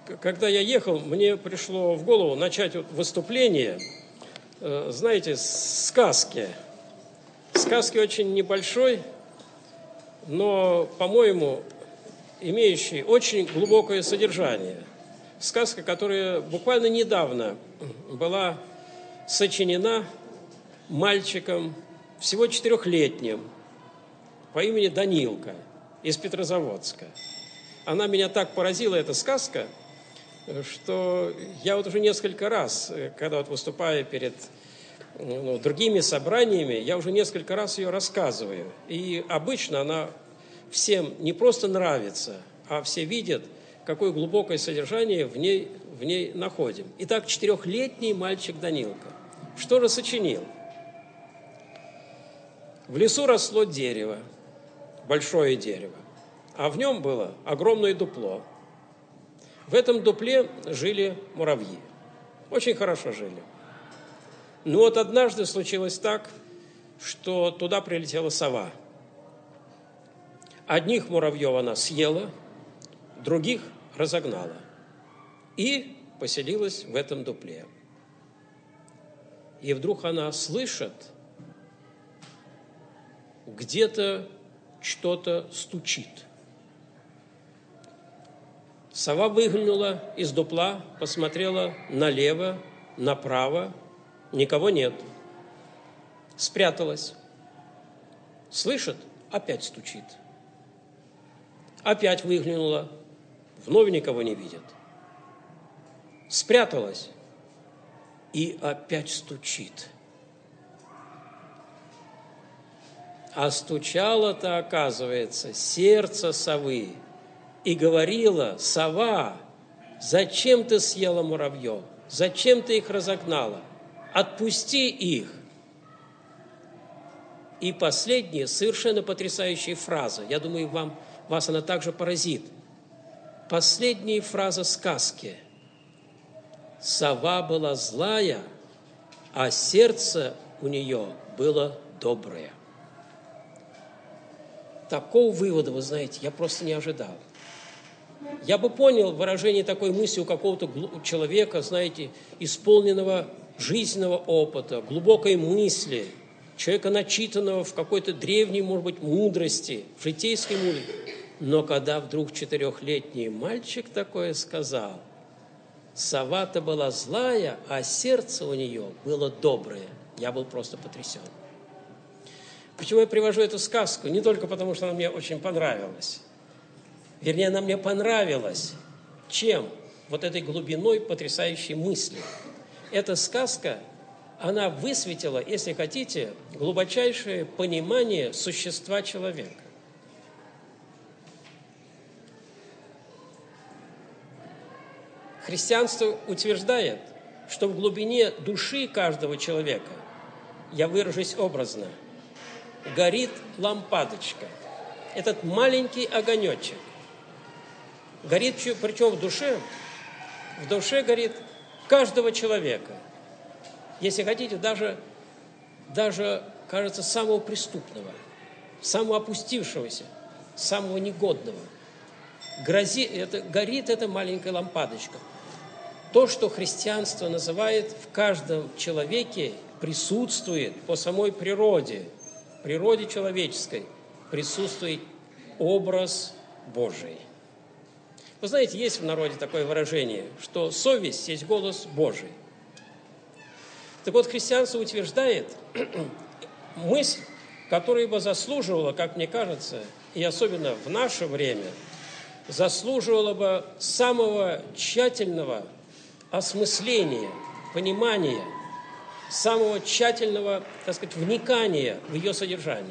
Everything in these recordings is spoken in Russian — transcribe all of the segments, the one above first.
Когда я ехал, мне пришло в голову начать выступление, знаете, с сказки. Сказки очень небольшой, но, по-моему, имеющий очень глубокое содержание. Сказка, которая буквально недавно была сочинена мальчиком всего 4-летним по имени Данилка из Петрозаводска. Она меня так поразила, эта сказка, что я вот уже несколько раз, когда вот выступаю перед другими собраниями, я уже несколько раз ее рассказываю. И обычно она всем не просто нравится, а все видят, какое глубокое содержание в ней находим. Итак, 4-летний мальчик Данилка. Что же сочинил? В лесу росло дерево, большое дерево, а в нем было огромное дупло. В этом дупле жили муравьи. Очень хорошо жили. Но вот однажды случилось так, что туда прилетела сова. Одних муравьев она съела, других разогнала и поселилась в этом дупле. И вдруг она слышит, где-то что-то стучит. Сова выглянула из дупла, посмотрела налево, направо, никого нет. Спряталась. Слышит, опять стучит. Опять выглянула, вновь никого не видит. Спряталась и опять стучит. А стучало-то, оказывается, сердце совы. И говорила: сова, зачем ты съела муравьев? Зачем ты их разогнала? Отпусти их. И последняя, совершенно потрясающая фраза. Я думаю, вас она также поразит. Последняя фраза сказки. Сова была злая, а сердце у нее было доброе. Такого вывода, вы знаете, я просто не ожидал. Я бы понял выражение такой мысли у какого-то человека, знаете, исполненного жизненного опыта, глубокой мысли, человека, начитанного в какой-то древней, может быть, мудрости, в житейской мудрости. Но когда вдруг 4-летний мальчик такое сказал, сова-то была злая, а сердце у нее было доброе, я был просто потрясен. Почему я привожу эту сказку? Не только потому, что она мне очень понравилась. Вернее, она мне понравилась. Чем? Вот этой глубиной потрясающей мысли. Эта сказка, она высветила, если хотите, глубочайшее понимание существа человека. Христианство утверждает, что в глубине души каждого человека, я выражусь образно, горит лампадочка. Этот маленький огонечек. Горит, причем в душе горит каждого человека. Если хотите, даже кажется, самого преступного, самого опустившегося, самого негодного. Горит эта маленькая лампадочка. То, что христианство называет в каждом человеке, присутствует по самой природе человеческой, присутствует образ Божий. Вы знаете, есть в народе такое выражение, что совесть есть голос Божий. Так вот, христианство утверждает мысль, которая бы заслуживала, как мне кажется, и особенно в наше время, заслуживала бы самого тщательного осмысления, понимания, самого тщательного, так сказать, вникания в ее содержание.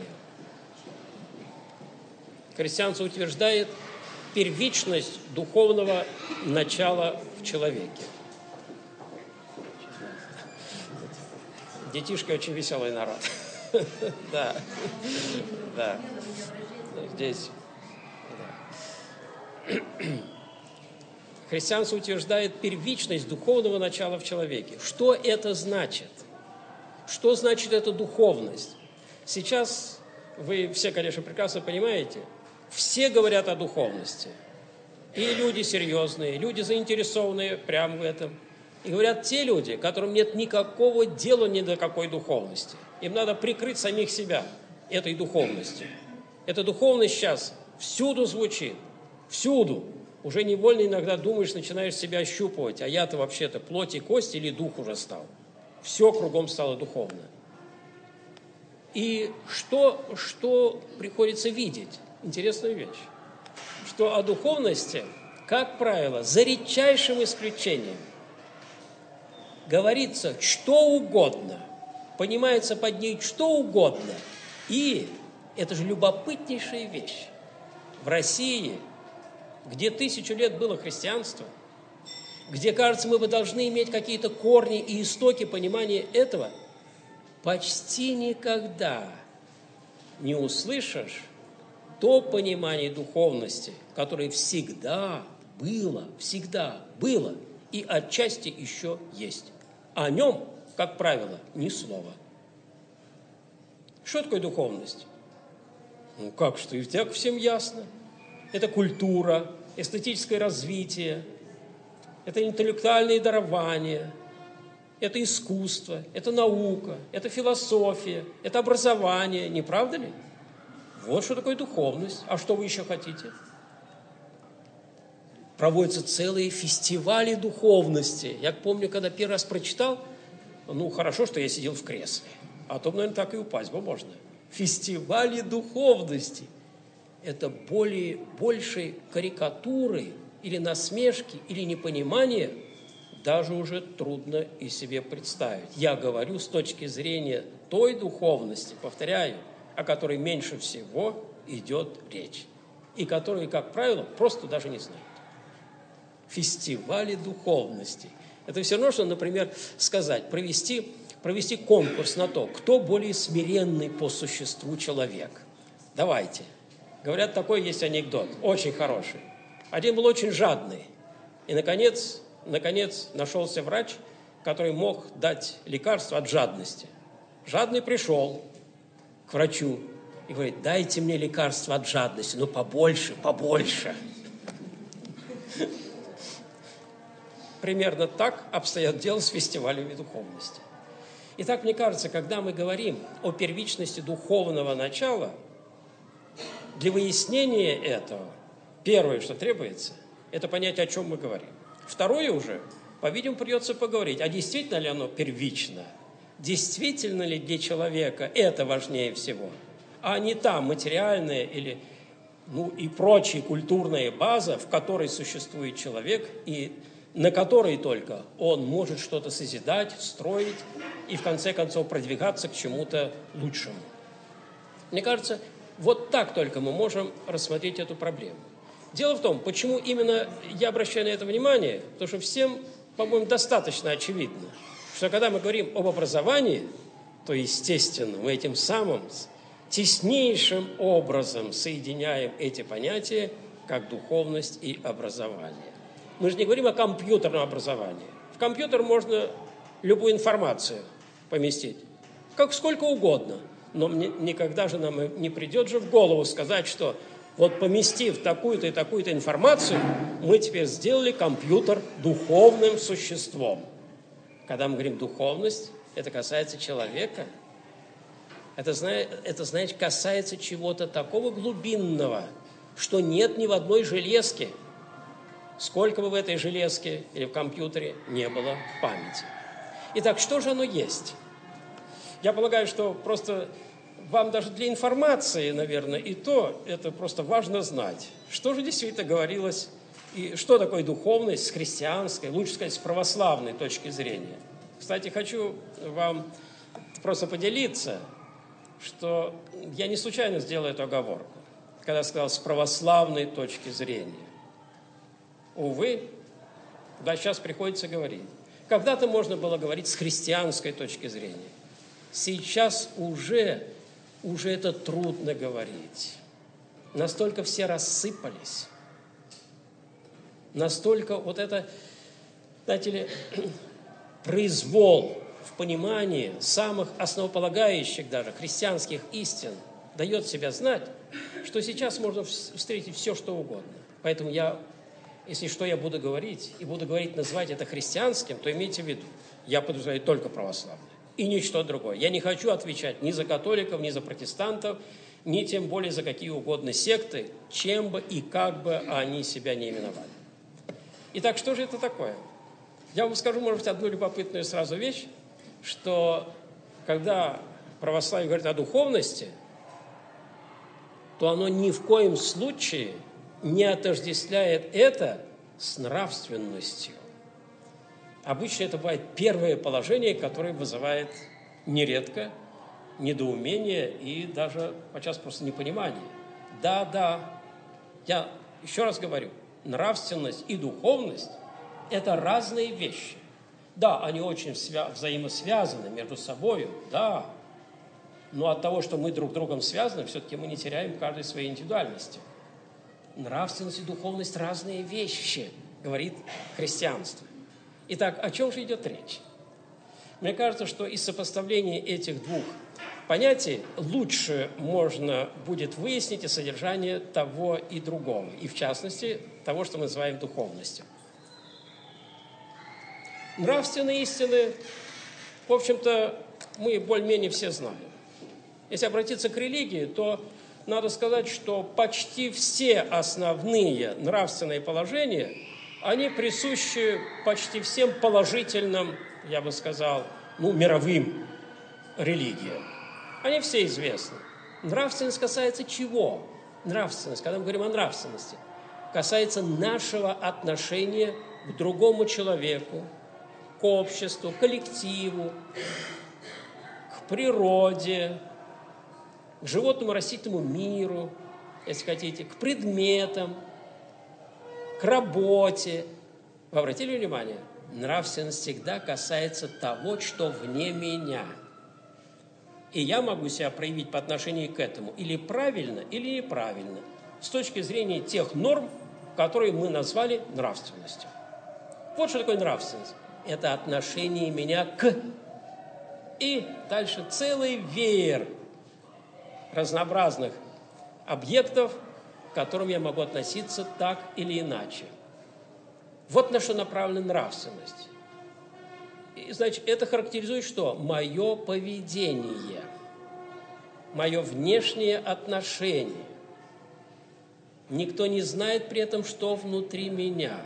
Христианство утверждает первичность духовного начала в человеке. Детишки очень веселый народ. Да. Здесь. Христианство утверждает первичность духовного начала в человеке. Что это значит? Что значит эта духовность? Сейчас вы все, конечно, прекрасно понимаете, все говорят о духовности. и люди серьезные, люди заинтересованные прямо в этом. И говорят те люди, которым нет никакого дела ни до какой духовности. Им надо прикрыть самих себя этой духовностью. Эта духовность сейчас всюду звучит, всюду. Уже невольно иногда думаешь, начинаешь себя ощупывать, а я-то вообще-то плоть и кость или дух уже стал. Все кругом стало духовно. И что приходится видеть? Интересную вещь. Что о духовности, как правило, за редчайшим исключением говорится что угодно, понимается под ней что угодно. И это же любопытнейшая вещь. В России, где 1000 лет было христианство, где, кажется, мы бы должны иметь какие-то корни и истоки понимания этого, почти никогда не услышишь то понимание духовности, которое всегда было и отчасти еще есть. О нем, как правило, ни слова. Что такое духовность? Ну как, что и так всем ясно. Это культура, эстетическое развитие, это интеллектуальные дарования, это искусство, это наука, это философия, это образование, не правда ли? Вот что такое духовность. А что вы еще хотите? Проводятся целые фестивали духовности. Я помню, когда первый раз прочитал, хорошо, что я сидел в кресле, а то, наверное, так и упасть бы можно. Фестивали духовности. Это большей карикатуры или насмешки, или непонимания даже уже трудно и себе представить. Я говорю с точки зрения той духовности, повторяю, о которой меньше всего идет речь, и которую, как правило, просто даже не знают. Фестивали духовности. Это все равно, что, например, сказать, провести конкурс на то, кто более смиренный по существу человек. Давайте. Говорят, такой есть анекдот, очень хороший. Один был очень жадный, и, наконец, нашелся врач, который мог дать лекарство от жадности. Жадный пришел к врачу и говорит: дайте мне лекарство от жадности, но побольше. Примерно так обстоят дела с фестивалями духовности. Итак, мне кажется, когда мы говорим о первичности духовного начала, для выяснения этого, первое, что требуется, это понять, о чем мы говорим. Второе уже, по-видимому, придется поговорить, а действительно ли оно первично? Действительно ли для человека это важнее всего? А не та материальная или, и прочая культурная база, в которой существует человек, и на которой только он может что-то созидать, строить и, в конце концов, продвигаться к чему-то лучшему. Мне кажется, вот так только мы можем рассмотреть эту проблему. Дело в том, почему именно я обращаю на это внимание, потому что всем, по-моему, достаточно очевидно, что когда мы говорим об образовании, то, естественно, мы этим самым теснейшим образом соединяем эти понятия, как духовность и образование. Мы же не говорим о компьютерном образовании. В компьютер можно любую информацию поместить, сколько угодно. Но никогда же нам не придет же в голову сказать, что вот поместив такую-то и такую-то информацию, мы теперь сделали компьютер духовным существом. Когда мы говорим духовность, это касается человека. Это значит, касается чего-то такого глубинного, что нет ни в одной железке, сколько бы в этой железке или в компьютере не было памяти. Итак, что же оно есть? Я полагаю, что просто вам даже для информации, наверное, и то это просто важно знать. Что же действительно говорилось, и что такое духовность с христианской, лучше сказать, с православной точки зрения. Кстати, хочу вам просто поделиться, что я не случайно сделал эту оговорку, когда сказал «с православной точки зрения». Увы, да, сейчас приходится говорить. Когда-то можно было говорить с христианской точки зрения. Сейчас уже это трудно говорить. Настолько все рассыпались. Настолько вот это, знаете ли, произвол в понимании самых основополагающих даже христианских истин дает себя знать, что сейчас можно встретить все, что угодно. Поэтому я Если что я буду говорить, и буду говорить, называть это христианским, то имейте в виду, я подразумеваю только православное. И ничто другое. Я не хочу отвечать ни за католиков, ни за протестантов, ни тем более за какие угодно секты, чем бы и как бы они себя не именовали. Итак, что же это такое? Я вам скажу, может быть, одну любопытную сразу вещь, что когда православие говорит о духовности, то оно ни в коем случае не отождествляет это с нравственностью. Обычно это бывает первое положение, которое вызывает нередко недоумение и даже подчас просто непонимание. Да, я еще раз говорю, нравственность и духовность – это разные вещи. Да, они очень взаимосвязаны между собой, да, но от того, что мы друг с другом связаны, все-таки мы не теряем каждой своей индивидуальности. Нравственность и духовность – разные вещи, говорит христианство. Итак, о чем же идет речь? Мне кажется, что из сопоставления этих двух понятий лучше можно будет выяснить и содержание того и другого, и в частности того, что мы называем духовностью. Нравственные истины, в общем-то, мы более-менее все знаем. Если обратиться к религии, то надо сказать, что почти все основные нравственные положения, они присущи почти всем положительным, я бы сказал, мировым религиям. Они все известны. Нравственность касается чего? Нравственность, когда мы говорим о нравственности, касается нашего отношения к другому человеку, к обществу, к коллективу, к природе, к животному растительному миру, если хотите, к предметам, к работе. Вы обратили внимание? Нравственность всегда касается того, что вне меня. И я могу себя проявить по отношению к этому или правильно, или неправильно, с точки зрения тех норм, которые мы назвали нравственностью. Вот что такое нравственность. Это отношение меня к. И дальше целый веер разнообразных объектов, к которым я могу относиться так или иначе. Вот на что направлена нравственность. И, значит, это характеризует что? Мое поведение, мое внешнее отношение. Никто не знает при этом, что внутри меня.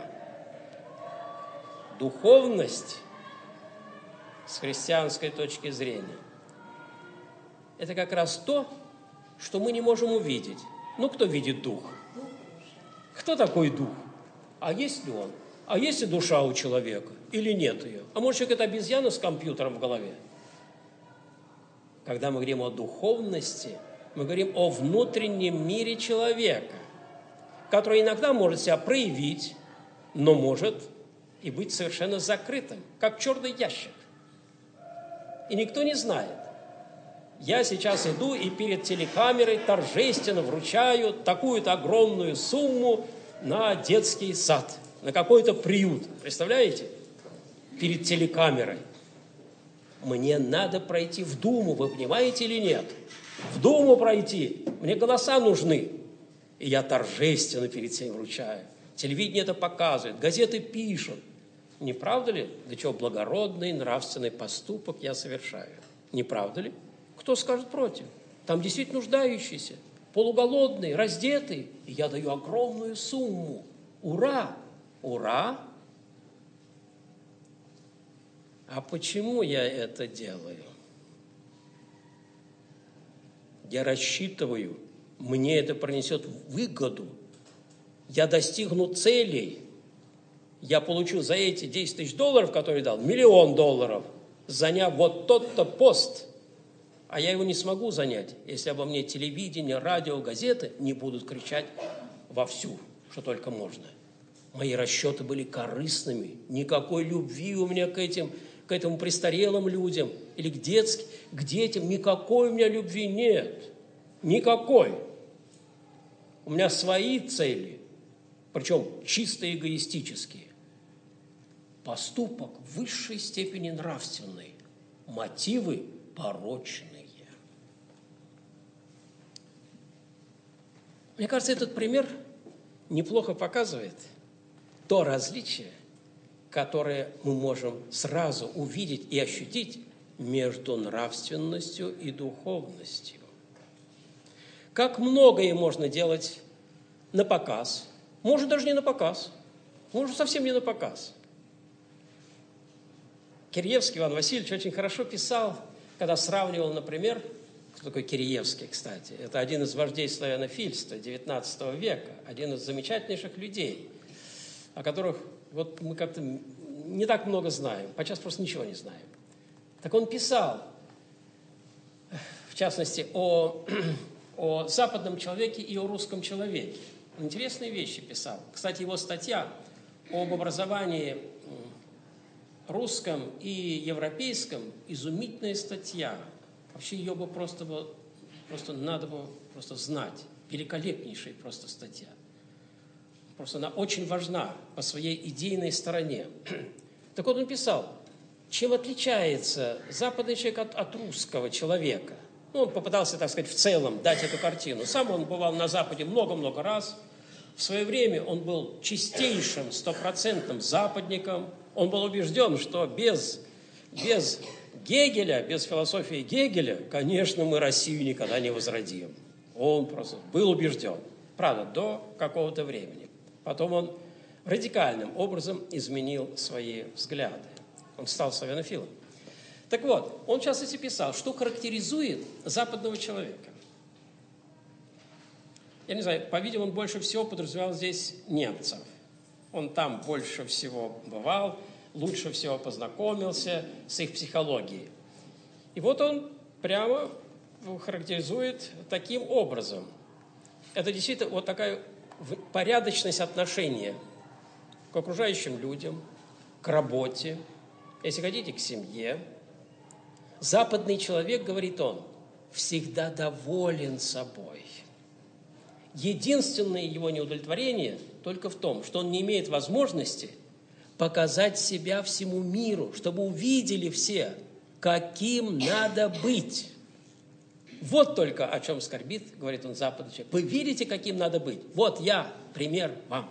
Духовность, с христианской точки зрения, это как раз то, что мы не можем увидеть. Кто видит дух? Кто такой дух? А есть ли он? А есть ли душа у человека? Или нет ее? А может, человек – это обезьяна с компьютером в голове? Когда мы говорим о духовности, мы говорим о внутреннем мире человека, который иногда может себя проявить, но может и быть совершенно закрытым, как черный ящик. И никто не знает. Я сейчас иду и перед телекамерой торжественно вручаю такую-то огромную сумму на детский сад, на какой-то приют. Представляете? Перед телекамерой. Мне надо пройти в Думу, вы понимаете или нет? В Думу пройти. Мне голоса нужны. И я торжественно перед всем вручаю. Телевидение это показывает, газеты пишут. Не правда ли? Для чего благородный нравственный поступок я совершаю? Не правда ли? Кто скажет против? Там действительно нуждающиеся, полуголодные, раздетые. И я даю огромную сумму. Ура! Ура! А почему я это делаю? Я рассчитываю, мне это принесет выгоду. Я достигну целей. Я получу за эти 10 тысяч долларов, которые дал, $1 миллион, заняв вот тот-то пост. А я его не смогу занять, если обо мне телевидение, радио, газеты не будут кричать вовсю, что только можно. Мои расчеты были корыстными. Никакой любви у меня к этим престарелым людям или к детям. Никакой у меня любви нет. Никакой. У меня свои цели, причем чисто эгоистические. Поступок в высшей степени нравственный. Мотивы порочные. Мне кажется, этот пример неплохо показывает, то различие, которое мы можем сразу увидеть и ощутить между нравственностью и духовностью. Как многое можно делать на показ, может даже не на показ, может совсем не на показ. Киреевский Иван Васильевич очень хорошо писал, когда сравнивал, например, кто такой Киреевский, кстати? Это один из вождей славянофильства XIX века, один из замечательнейших людей, о которых вот мы как-то не так много знаем, подчас просто ничего не знаем. Так он писал, в частности, о западном человеке и о русском человеке. Интересные вещи писал. Кстати, его статья об образовании русском и европейском изумительная статья. Вообще ее бы просто надо было знать. Великолепнейшая просто статья. Просто она очень важна по своей идейной стороне. Так вот он писал, чем отличается западный человек от русского человека. Он попытался, так сказать, в целом дать эту картину. Сам он бывал на Западе много-много раз. В свое время он был чистейшим, стопроцентным западником. Он был убежден, что без Гегеля, без философии Гегеля, конечно, мы Россию никогда не возродим. Он просто был убежден. Правда, до какого-то времени. Потом он радикальным образом изменил свои взгляды. Он стал славянофилом. Так вот, он в частности писал, что характеризует западного человека. Я не знаю, по-видимому, он больше всего подразумевал здесь немцев. Он там больше всего бывал, лучше всего познакомился с их психологией. И вот он прямо характеризует таким образом. Это действительно вот такая порядочность отношения к окружающим людям, к работе, если хотите, к семье. Западный человек, говорит он, всегда доволен собой. Единственное его неудовлетворение только в том, что он не имеет возможности показать себя всему миру, чтобы увидели все, каким надо быть. Вот только о чем скорбит, говорит он, западный человек. Вы видите, каким надо быть? Вот я, пример вам.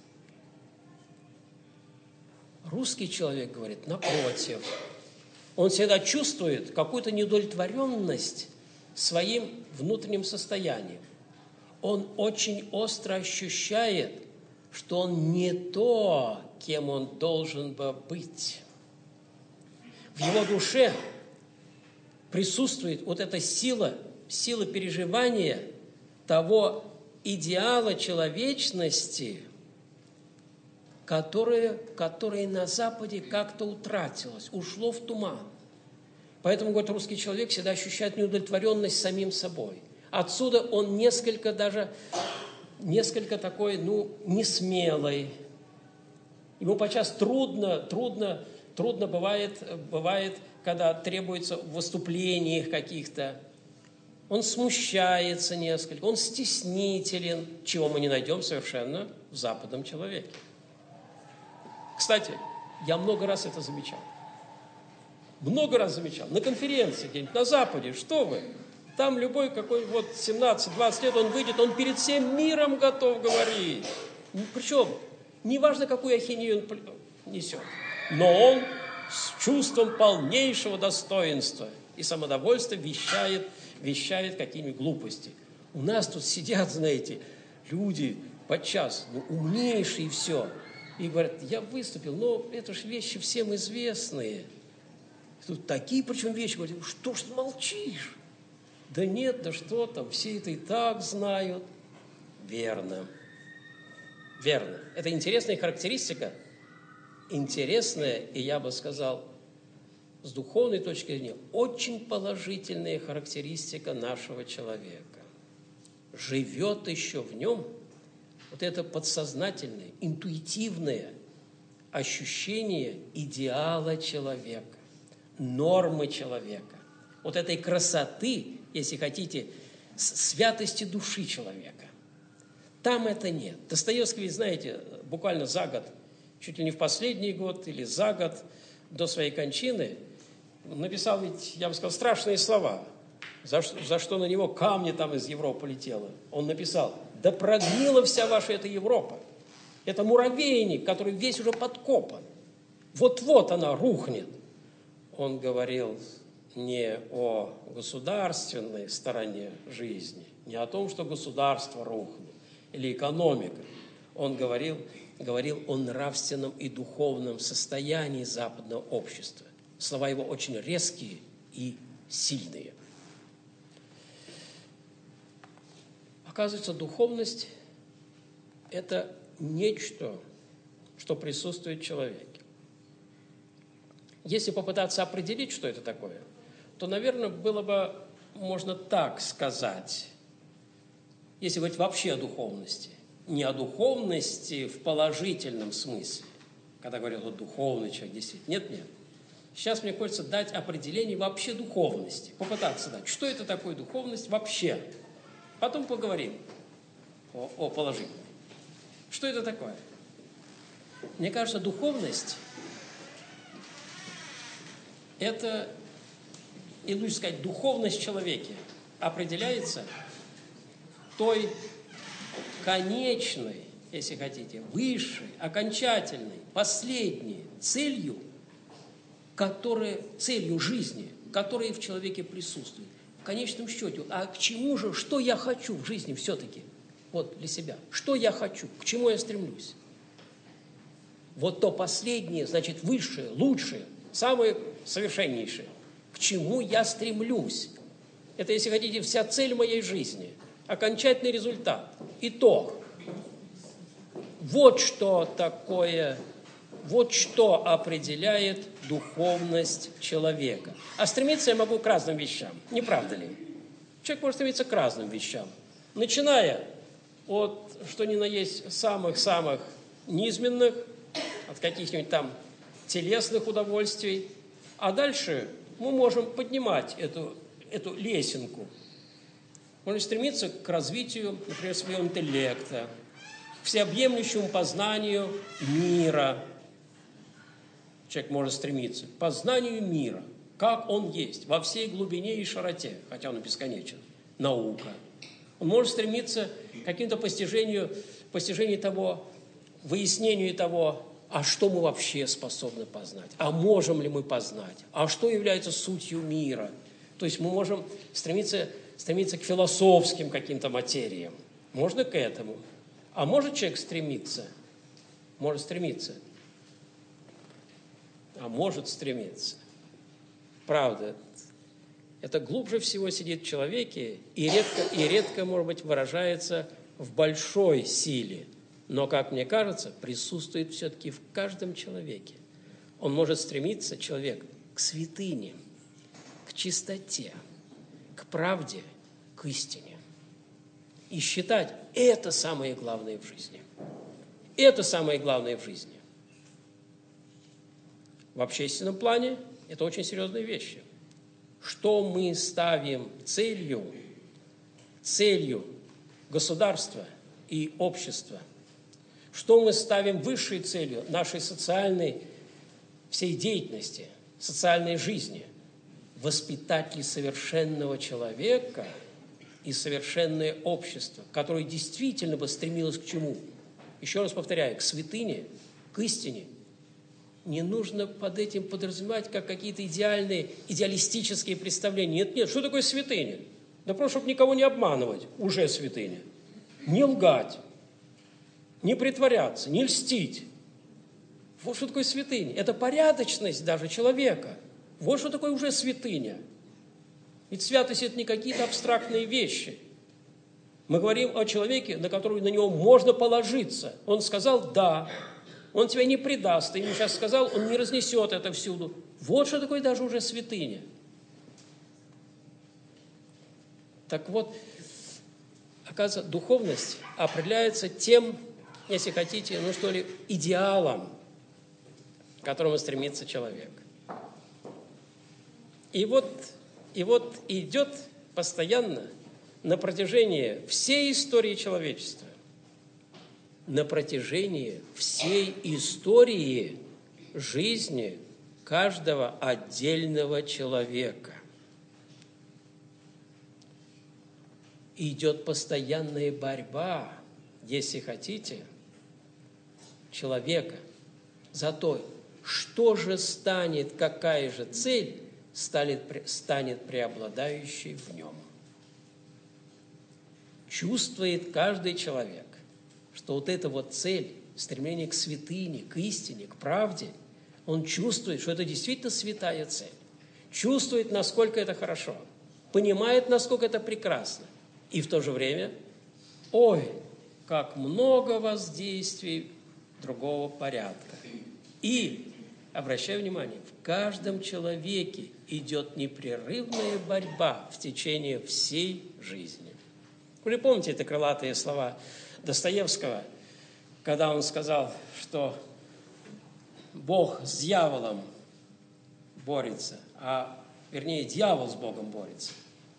Русский человек, говорит, напротив, он всегда чувствует какую-то неудовлетворенность своим внутренним состоянием. Он очень остро ощущает, что он не то, кем он должен бы быть. В его душе присутствует вот эта сила переживания того идеала человечности, которое на Западе как-то утратилось, ушло в туман. Поэтому, говорит, русский человек всегда ощущает неудовлетворенность самим собой. Отсюда он несколько такой, несмелый. Ему подчас трудно бывает, когда требуется в выступлениях каких-то. Он смущается несколько, он стеснителен, чего мы не найдем совершенно в западном человеке. Кстати, я много раз это замечал. Много раз замечал. На конференции где-нибудь на Западе, что вы? Там любой какой 17-20 лет, он выйдет, он перед всем миром готов говорить. Причем, неважно, какую ахинею он несет, но он с чувством полнейшего достоинства и самодовольства вещает какими глупости. У нас тут сидят, знаете, люди подчас умнейшие и все. И говорят, я выступил, но это же вещи всем известные. Тут такие, причем вещи, говорят, что ж ты молчишь? Да нет, да что там, все это и так знают. Верно. Это интересная характеристика, интересная, и я бы сказал, с духовной точки зрения, очень положительная характеристика нашего человека. Живет еще в нем вот это подсознательное, интуитивное ощущение идеала человека, нормы человека, вот этой красоты, если хотите, святости души человека. Там это нет. Достоевский, ведь, знаете, буквально за год, чуть ли не в последний год или за год до своей кончины, написал ведь, я бы сказал, страшные слова, за что на него камни там из Европы летело. Он написал, да прогнила вся ваша эта Европа. Это муравейник, который весь уже подкопан. Вот-вот она рухнет. Он говорил не о государственной стороне жизни, не о том, что государство рухнет или экономика. Он говорил о нравственном и духовном состоянии западного общества. Слова его очень резкие и сильные. Оказывается, духовность – это нечто, что присутствует в человеке. Если попытаться определить, что это такое, то, наверное, было бы, можно так сказать, если говорить вообще о духовности, не о духовности в положительном смысле, когда говорят о духовный человек, действительно, нет. Сейчас мне хочется дать определение вообще духовности, попытаться дать, что это такое духовность вообще. Потом поговорим о положительном. Что это такое? Мне кажется, духовность – это, и лучше сказать, духовность в человеке определяется той конечной, если хотите, высшей, окончательной, последней целью жизни, которая в человеке присутствует. В конечном счете, а к чему же, что я хочу в жизни все-таки, вот для себя, что я хочу, к чему я стремлюсь? Вот то последнее, значит, высшее, лучшее, самое совершеннейшее, к чему я стремлюсь. Это, если хотите, вся цель моей жизни, окончательный результат, итог. Вот что такое, вот что определяет духовность человека. А стремиться я могу к разным вещам, не правда ли? Человек может стремиться к разным вещам, начиная от, что ни на есть, самых-самых низменных, от каких-нибудь там телесных удовольствий, а дальше мы можем поднимать эту лесенку. Можно стремиться к развитию, например, своего интеллекта, к всеобъемлющему познанию мира. Человек может стремиться к познанию мира, как он есть, во всей глубине и широте, хотя он и бесконечен. Наука. Он может стремиться к каким-то постижению того, выяснению того, а что мы вообще способны познать, а можем ли мы познать, а что является сутью мира. То есть мы можем стремиться к философским каким-то материям. Можно к этому. А может человек стремиться? Может стремиться. А может стремиться. Правда, это глубже всего сидит в человеке и редко, может быть, выражается в большой силе. Но, как мне кажется, присутствует все-таки в каждом человеке. Он может стремиться, человек, к святыне, к чистоте, к правде, к истине. И считать это самое главное в жизни. Это самое главное в жизни. В общественном плане это очень серьезные вещи. Что мы ставим целью государства и общества? Что мы ставим высшей целью нашей социальной всей деятельности, социальной жизни? Воспитать ли совершенного человека и совершенное общество, которое действительно бы стремилось к чему? Еще раз повторяю, к святыне, к истине. Не нужно под этим подразумевать как какие-то идеалистические представления. Нет, что такое святыня? Да просто, чтобы никого не обманывать, уже святыня. Не лгать, не притворяться, не льстить. Вот что такое святыня. Это порядочность даже человека. Вот что такое уже святыня. Ведь святость – это не какие-то абстрактные вещи. Мы говорим о человеке, на него можно положиться. Он сказал «да». Он тебя не предаст. Ты ему сейчас сказал, он не разнесет это всюду. Вот что такое даже уже святыня. Так вот, оказывается, духовность определяется тем, если хотите, идеалом, к которому стремится человек. И вот идет постоянно на протяжении всей истории человечества, на протяжении всей истории жизни каждого отдельного человека. Идет постоянная борьба, если хотите, человека за то, что же станет, какая же цель станет преобладающей в нем. Чувствует каждый человек, что вот эта вот цель, стремление к святыне, к истине, к правде, он чувствует, что это действительно святая цель. Чувствует, насколько это хорошо, понимает, насколько это прекрасно. И в то же время, ой, как много воздействий другого порядка. И, обращаю внимание, в каждом человеке идет непрерывная борьба в течение всей жизни. Вы помните эти крылатые слова Достоевского, когда он сказал, что Бог с дьяволом борется, вернее, дьявол с Богом борется,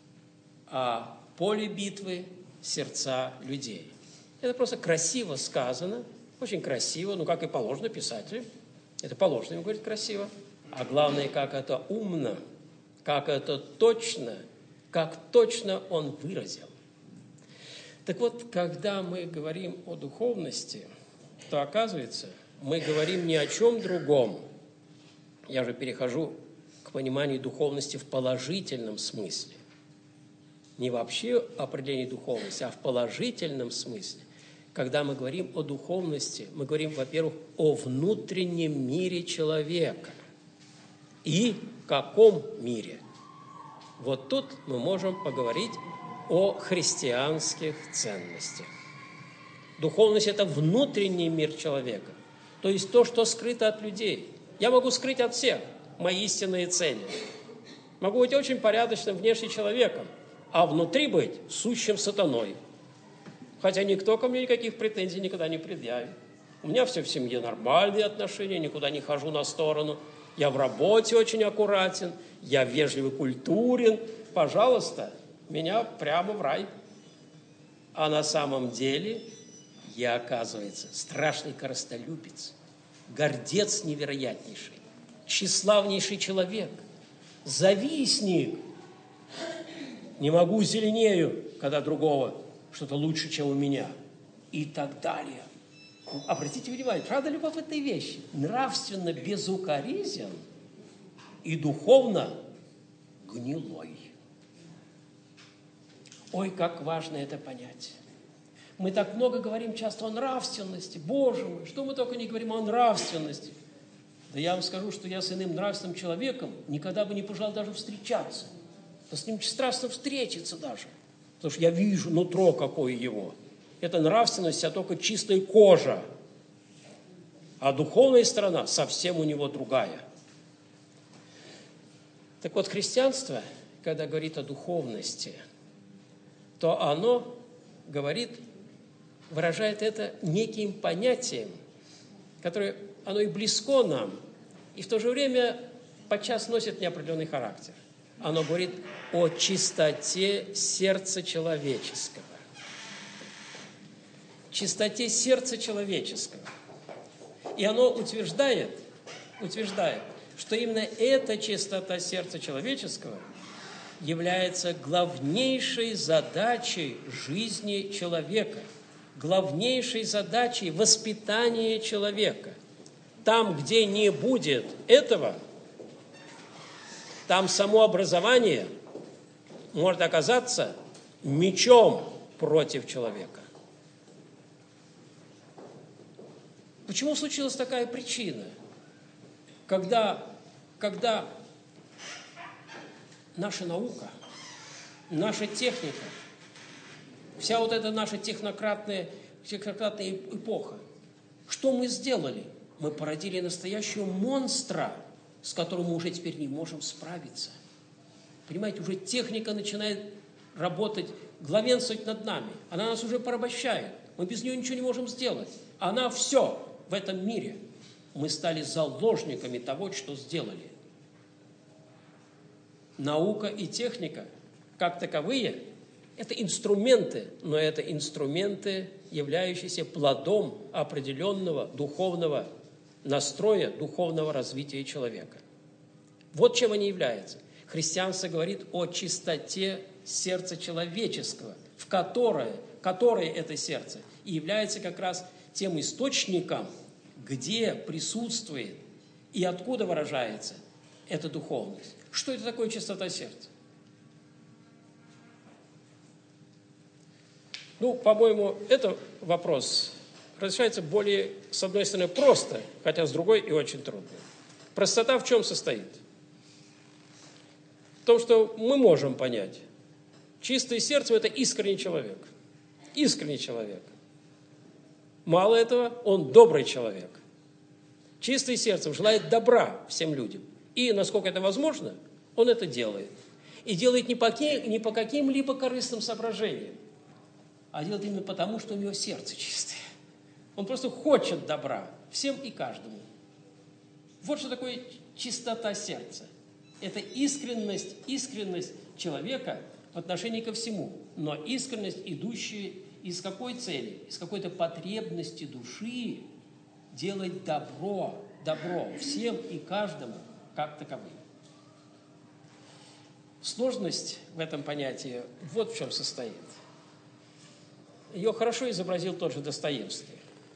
а поле битвы – сердца людей. Это просто красиво сказано, очень красиво, ну, как и положено писателю. Это положено ему говорить красиво. А главное, как это умно, как это точно, как точно он выразил. Так вот, когда мы говорим о духовности, то, оказывается, мы говорим ни о чем другом. Я же перехожу к пониманию духовности в положительном смысле. Не вообще определение духовности, а в положительном смысле. Когда мы говорим о духовности, мы говорим, во-первых, о внутреннем мире человека. И в каком мире? Вот тут мы можем поговорить о христианских ценностях. Духовность – это внутренний мир человека, то есть то, что скрыто от людей. Я могу скрыть от всех мои истинные цели. Могу быть очень порядочным внешне человеком, а внутри быть сущим сатаной. Хотя никто ко мне никаких претензий никогда не предъявит. У меня все в семье нормальные отношения, никуда не хожу на сторону. Я в работе очень аккуратен, я вежливый, культурен. Пожалуйста, меня прямо в рай. А на самом деле я, оказывается, страшный корыстолюбец, гордец невероятнейший, тщеславнейший человек, завистник. Не могу зеленею, когда другого что-то лучше, чем у меня. И так далее. Обратите внимание, правда любопытные вещи? Нравственно безукоризнен и духовно гнилой. Ой, как важно это понять. Мы так много говорим часто о нравственности. Боже мой, что мы только не говорим о нравственности. Да я вам скажу, что я с иным нравственным человеком никогда бы не пожелал даже встречаться. Да с ним страстно встретиться даже. Потому что я вижу нутро какое его. Это нравственность, а только чистая кожа. А духовная сторона совсем у него другая. Так вот, христианство, когда говорит о духовности, то оно говорит, выражает это неким понятием, которое оно и близко нам, и в то же время подчас носит неопределенный характер. Оно говорит о чистоте сердца человеческого. Чистоте сердца человеческого. И оно утверждает, что именно эта чистота сердца человеческого является главнейшей задачей жизни человека, главнейшей задачей воспитания человека. Там, где не будет этого, там само образование может оказаться мечом против человека. Почему случилась такая причина? Когда наша наука, наша техника, вся вот эта наша технократная эпоха, что мы сделали? Мы породили настоящего монстра, с которым мы уже теперь не можем справиться. Понимаете, уже техника начинает работать, главенствовать над нами. Она нас уже порабощает. Мы без нее ничего не можем сделать. Она все в этом мире. Мы стали заложниками того, что сделали. Наука и техника, как таковые, это инструменты, но это инструменты, являющиеся плодом определенного духовного настроя, духовного развития человека. Вот чем они являются. Христианство говорит о чистоте сердца человеческого, в которое это сердце и является как раз тем источником где присутствует и откуда выражается эта духовность. Что это такое чистота сердца? Ну, по-моему, этот вопрос разрешается более, с одной стороны, просто, хотя с другой и очень трудно. Простота в чем состоит? В том, что мы можем понять. Чистое сердце – это искренний человек. Искренний человек. Мало этого, он добрый человек. Чистое сердце желает добра всем людям. И, насколько это возможно, он это делает. И делает не по каким-либо корыстным соображениям, а делает именно потому, что у него сердце чистое. Он просто хочет добра всем и каждому. Вот что такое чистота сердца. Это искренность человека в отношении ко всему, но искренность, идущая из какой цели? Из какой-то потребности души делать добро всем и каждому как таковым. Сложность в этом понятии вот в чем состоит. Ее хорошо изобразил тот же Достоевский.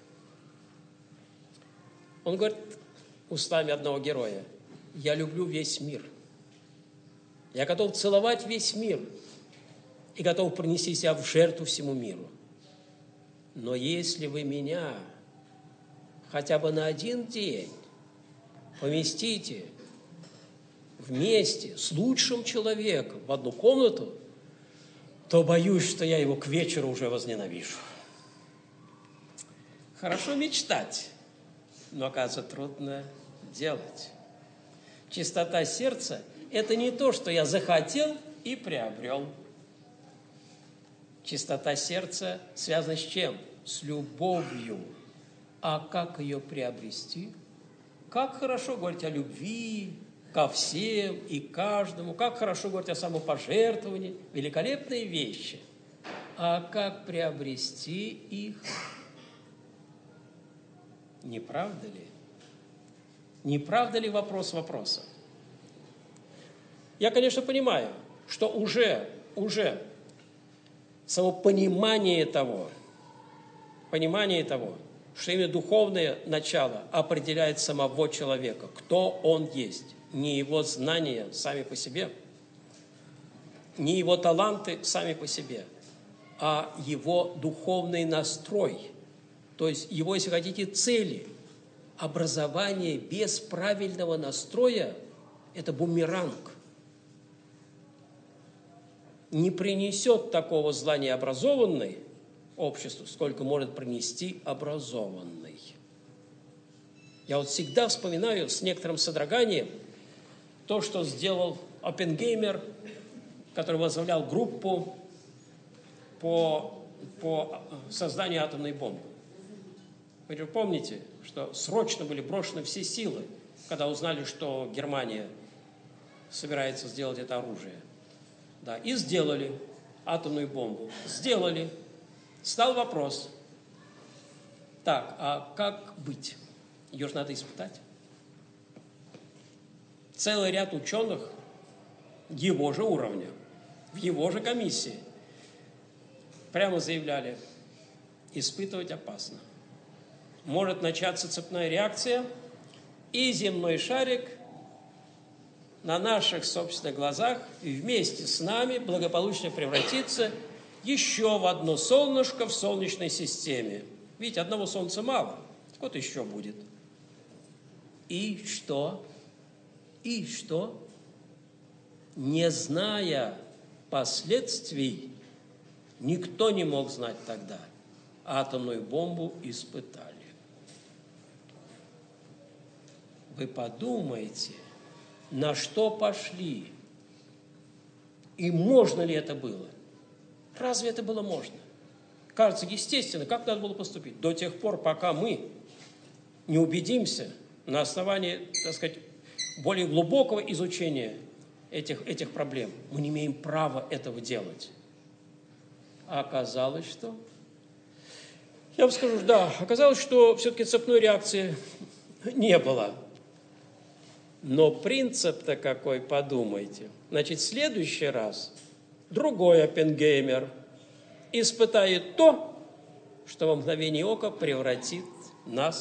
Он говорит устами одного героя: «Я люблю весь мир. Я готов целовать весь мир и готов принести себя в жертву всему миру. Но если вы меня хотя бы на один день поместите вместе с лучшим человеком в одну комнату, то боюсь, что я его к вечеру уже возненавижу». Хорошо мечтать, но, оказывается, трудно делать. Чистота сердца – это не то, что я захотел и приобрел. Чистота сердца связана с чем? С любовью. А как ее приобрести? Как хорошо говорить о любви ко всем и каждому, как хорошо говорить о самопожертвовании, великолепные вещи. А как приобрести их? Не правда ли? Не правда ли вопрос вопроса? Я, конечно, понимаю, что уже само понимание того, что именно духовное начало определяет самого человека, кто он есть, не его знания сами по себе, не его таланты сами по себе, а его духовный настрой, то есть его, если хотите, цели. Образование без правильного настроя – это бумеранг. Не принесет такого зла необразованный обществу, сколько может принести образованный. Я вот всегда вспоминаю с некоторым содроганием то, что сделал Оппенгеймер, который возглавлял группу по созданию атомной бомбы. Вы же помните, что срочно были брошены все силы, когда узнали, что Германия собирается сделать это оружие. Да, и сделали атомную бомбу. Сделали. Стал вопрос. Так, а как быть? Ее же надо испытать. Целый ряд ученых его же уровня, в его же комиссии прямо заявляли: испытывать опасно. Может начаться цепная реакция, и земной шарик на наших собственных глазах вместе с нами благополучно превратится еще в одно солнышко в Солнечной системе. Видите, одного Солнца мало, вот еще будет. И что? И что? Не зная последствий, никто не мог знать тогда. Атомную бомбу испытали. Вы подумайте, на что пошли, и можно ли это было? Разве это было можно? Кажется, естественно, как надо было поступить? До тех пор, пока мы не убедимся на основании, так сказать, более глубокого изучения этих проблем, мы не имеем права этого делать. А оказалось, что? Я вам скажу, да, оказалось, что все-таки цепной реакции не было. Но принцип-то какой, подумайте. Значит, в следующий раз другой Оппенгеймер испытает то, что во мгновение ока превратит нас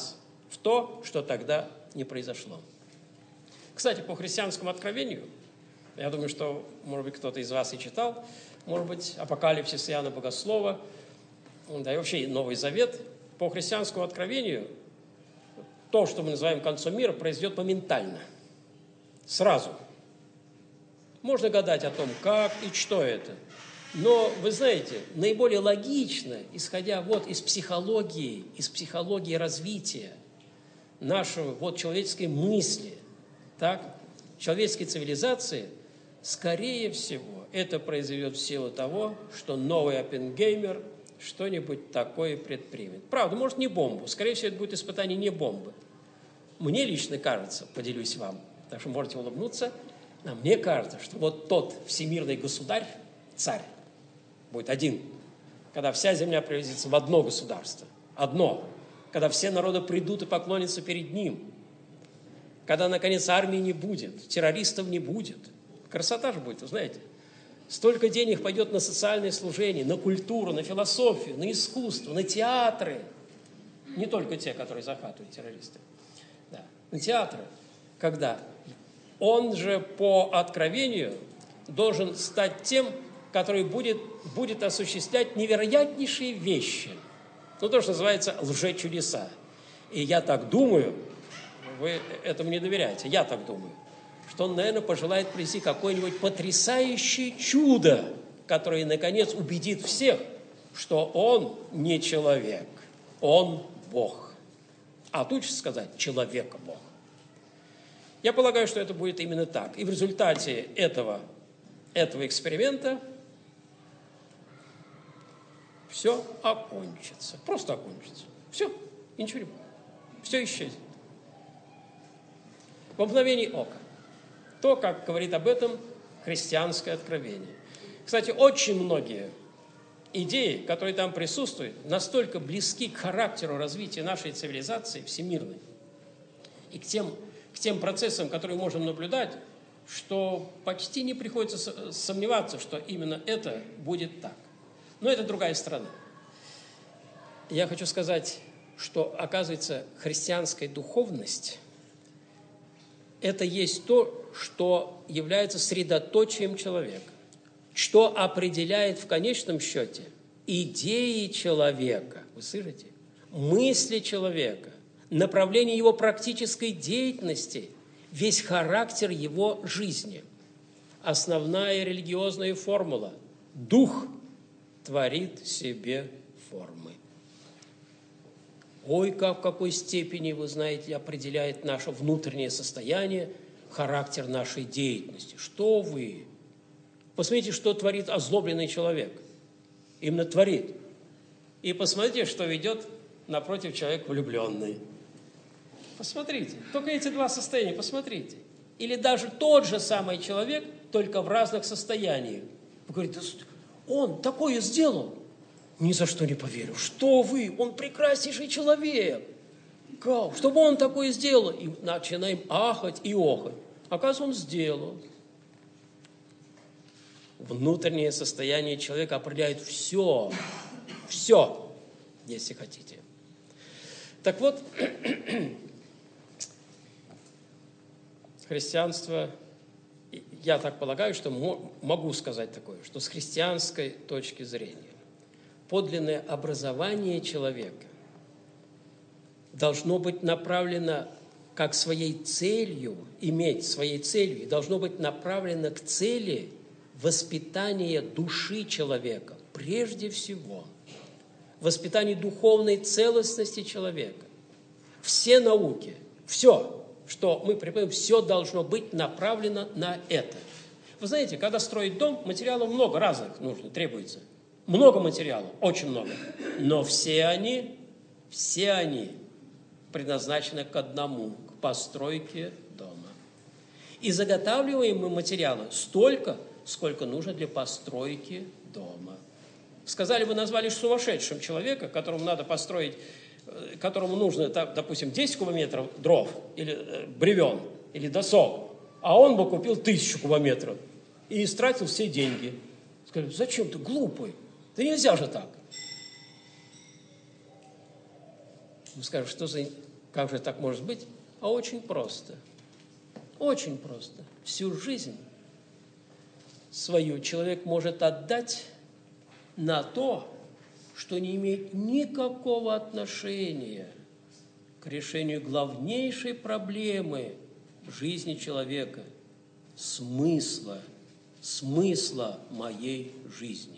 в то, что тогда не произошло. Кстати, по христианскому откровению, я думаю, что, может быть, кто-то из вас и читал, может быть, Апокалипсис Иоанна Богослова, да и вообще Новый Завет, по христианскому откровению то, что мы называем концом мира, произойдет моментально, сразу. Можно гадать о том, как и что это. Но, вы знаете, наиболее логично, исходя вот из психологии развития нашего вот человеческой мысли, так, человеческой цивилизации, скорее всего, это произойдет в силу того, что новый Оппенгеймер что-нибудь такое предпримет. Правда, может, не бомбу. Скорее всего, это будет испытание не бомбы. Мне лично кажется, поделюсь вам, так что можете улыбнуться, а мне кажется, что вот тот всемирный государь, царь, будет один, когда вся земля превратится в одно государство, одно, когда все народы придут и поклонятся перед ним, когда, наконец, армии не будет, террористов не будет. Красота же будет, вы знаете. Столько денег пойдет на социальное служение, на культуру, на философию, на искусство, на театры. Не только те, которые захватывают террористы. Да. На театры. Когда он же по откровению должен стать тем, который будет осуществлять невероятнейшие вещи. Ну, то, что называется лжечудеса. И я так думаю, вы этому не доверяете, я так думаю, что он, наверное, пожелает привести какое-нибудь потрясающее чудо, которое, наконец, убедит всех, что он не человек, он Бог. А лучше сказать, человека-Бог. Я полагаю, что это будет именно так. И в результате этого эксперимента все окончится. Просто окончится. Все, и ничего не будет. Все исчезнет. В мгновение ока. То, как говорит об этом христианское откровение. Кстати, очень многие идеи, которые там присутствуют, настолько близки к характеру развития нашей цивилизации всемирной и к тем процессам, которые можем наблюдать, что почти не приходится сомневаться, что именно это будет так. Но это другая страна. Я хочу сказать, что, оказывается, христианская духовность – это есть то, что является средоточием человека, что определяет в конечном счете идеи человека, вы слышите, мысли человека, направление его практической деятельности, весь характер его жизни. Основная религиозная формула – дух творит себе формы. Ой, как в какой степени, вы знаете, определяет наше внутреннее состояние, характер нашей деятельности. Что вы? Посмотрите, что творит озлобленный человек. Именно творит. И посмотрите, что ведет напротив человек влюбленный. Посмотрите. Только эти два состояния, посмотрите. Или даже тот же самый человек, только в разных состояниях. Вы говорите, он такое сделал. Ни за что не поверю. Что вы? Он прекраснейший человек. Как? Чтобы он такое сделал. И начинаем ахать и охать. Оказывается, он сделал. Внутреннее состояние человека определяет все. Все, если хотите. Так вот, христианство, я так полагаю, что могу сказать такое, что с христианской точки зрения подлинное образование человека должно быть направлено как своей целью, и должно быть направлено к цели воспитания души человека, прежде всего, воспитание духовной целостности человека. Все науки, все, что мы преподаем, все должно быть направлено на это. Вы знаете, когда строить дом, материалов много разных нужно, требуется. Много материалов, очень много. Но все они предназначены к одному, к постройке дома. И заготавливаем мы материалы столько, сколько нужно для постройки дома. Сказали, вы назвали сумасшедшим человека, которому надо построить, которому нужно, допустим, 10 кубометров дров, или бревен, или досок, а он бы купил 1000 кубометров и истратил все деньги. Сказали, зачем ты глупый? Да нельзя же так. Вы скажете, Как же так может быть? А очень просто. Очень просто. Всю жизнь свою человек может отдать на то, что не имеет никакого отношения к решению главнейшей проблемы жизни человека – смысла моей жизни.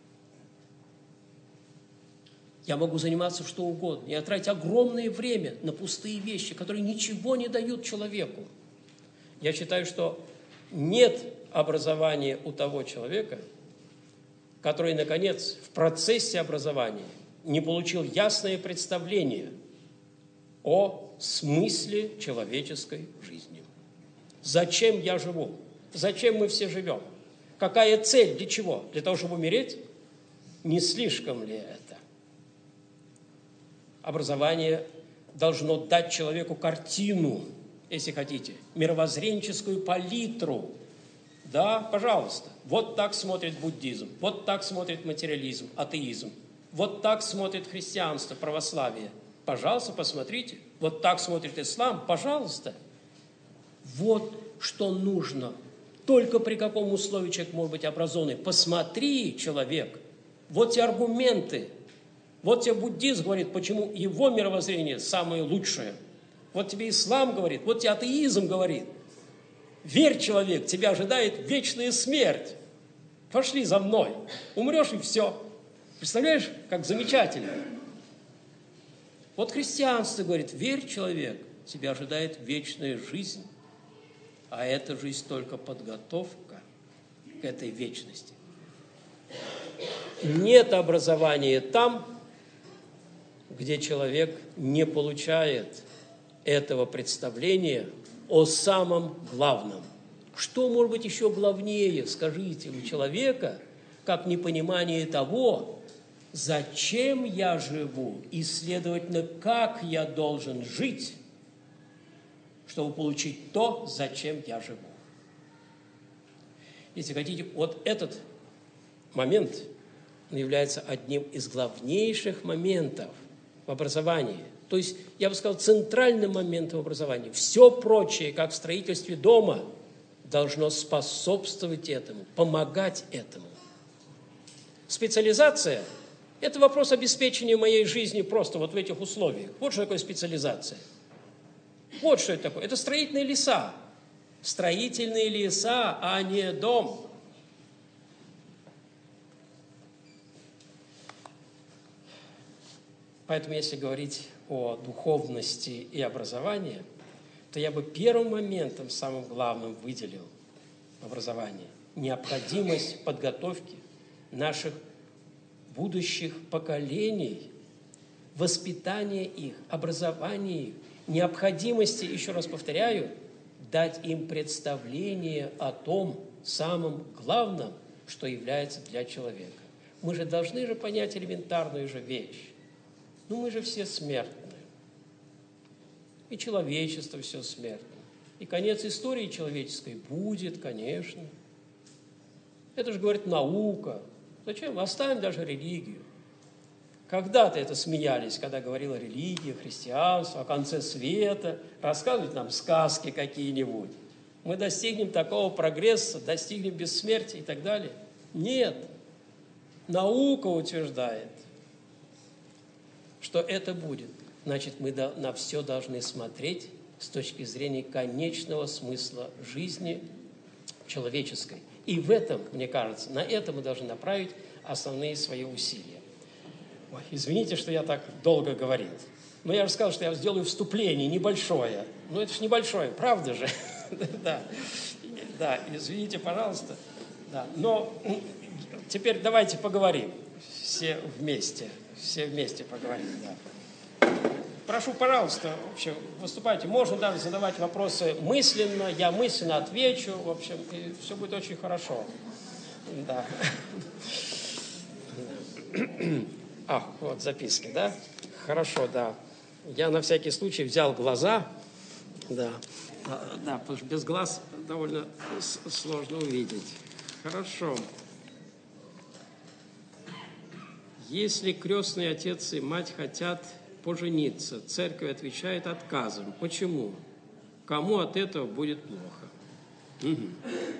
Я могу заниматься что угодно. Я тратить огромное время на пустые вещи, которые ничего не дают человеку. Я считаю, что нет образования у того человека, который, наконец, в процессе образования не получил ясное представление о смысле человеческой жизни. Зачем я живу? Зачем мы все живем? Какая цель? Для чего? Для того, чтобы умереть? Не слишком ли это? Образование должно дать человеку картину, если хотите, мировоззренческую палитру. Да, пожалуйста, вот так смотрит буддизм, вот так смотрит материализм, атеизм, вот так смотрит христианство, православие. Пожалуйста, посмотрите. Вот так смотрит ислам, пожалуйста. Вот что нужно. Только при каком условии человек может быть образованный. Посмотри, человек, вот те аргументы. Вот тебе буддизм говорит, почему его мировоззрение самое лучшее. Вот тебе ислам говорит, вот тебе атеизм говорит. Верь, человек, тебя ожидает вечная смерть. Пошли за мной. Умрешь и все. Представляешь, как замечательно. Вот христианство говорит, верь, человек, тебя ожидает вечная жизнь. А эта жизнь только подготовка к этой вечности. Нет образования там, где человек не получает этого представления о самом главном. Что может быть еще главнее, скажите, у человека, как непонимание того, зачем я живу и, следовательно, как я должен жить, чтобы получить то, зачем я живу. Если хотите, вот этот момент является одним из главнейших моментов в образовании. То есть, я бы сказал, центральным моментом образования. Все прочее, как в строительстве дома, должно способствовать этому, помогать этому. Специализация – это вопрос обеспечения моей жизни просто вот в этих условиях. Вот что такое специализация. Вот что это такое. Это строительные леса. Строительные леса, а не дом. Поэтому, если говорить о духовности и образовании, то я бы первым моментом, самым главным, выделил образование. Необходимость подготовки наших будущих поколений, воспитания их, образования их, необходимости, еще раз повторяю, дать им представление о том самом главном, что является для человека. Мы же должны же понять элементарную же вещь. Ну, мы же все смертны. И человечество все смертно. И конец истории человеческой будет, конечно. Это же, говорит, наука. Зачем? Оставим даже религию. Когда-то это смеялись, когда говорила религия, христианство, о конце света, рассказывать нам сказки какие-нибудь. Мы достигнем такого прогресса, достигнем бессмертия и так далее. Нет. Наука утверждает, что это будет. Значит, мы на все должны смотреть с точки зрения конечного смысла жизни человеческой. И в этом, мне кажется, на это мы должны направить основные свои усилия. Ой, извините, что я так долго говорил. Но я же сказал, что я сделаю вступление небольшое. Но это же небольшое, правда же? Да, извините, пожалуйста. Но теперь давайте поговорим все вместе поговорим, да. Прошу, пожалуйста, в общем, выступайте. Можно даже задавать вопросы мысленно, я мысленно отвечу, в общем, и все будет очень хорошо. Да. Вот записки, да? Хорошо, да. Я на всякий случай взял глаза, да, потому что без глаз довольно сложно увидеть. Хорошо. Если крестный отец и мать хотят пожениться. Церковь отвечает отказом. Почему? Кому от этого будет плохо? Угу.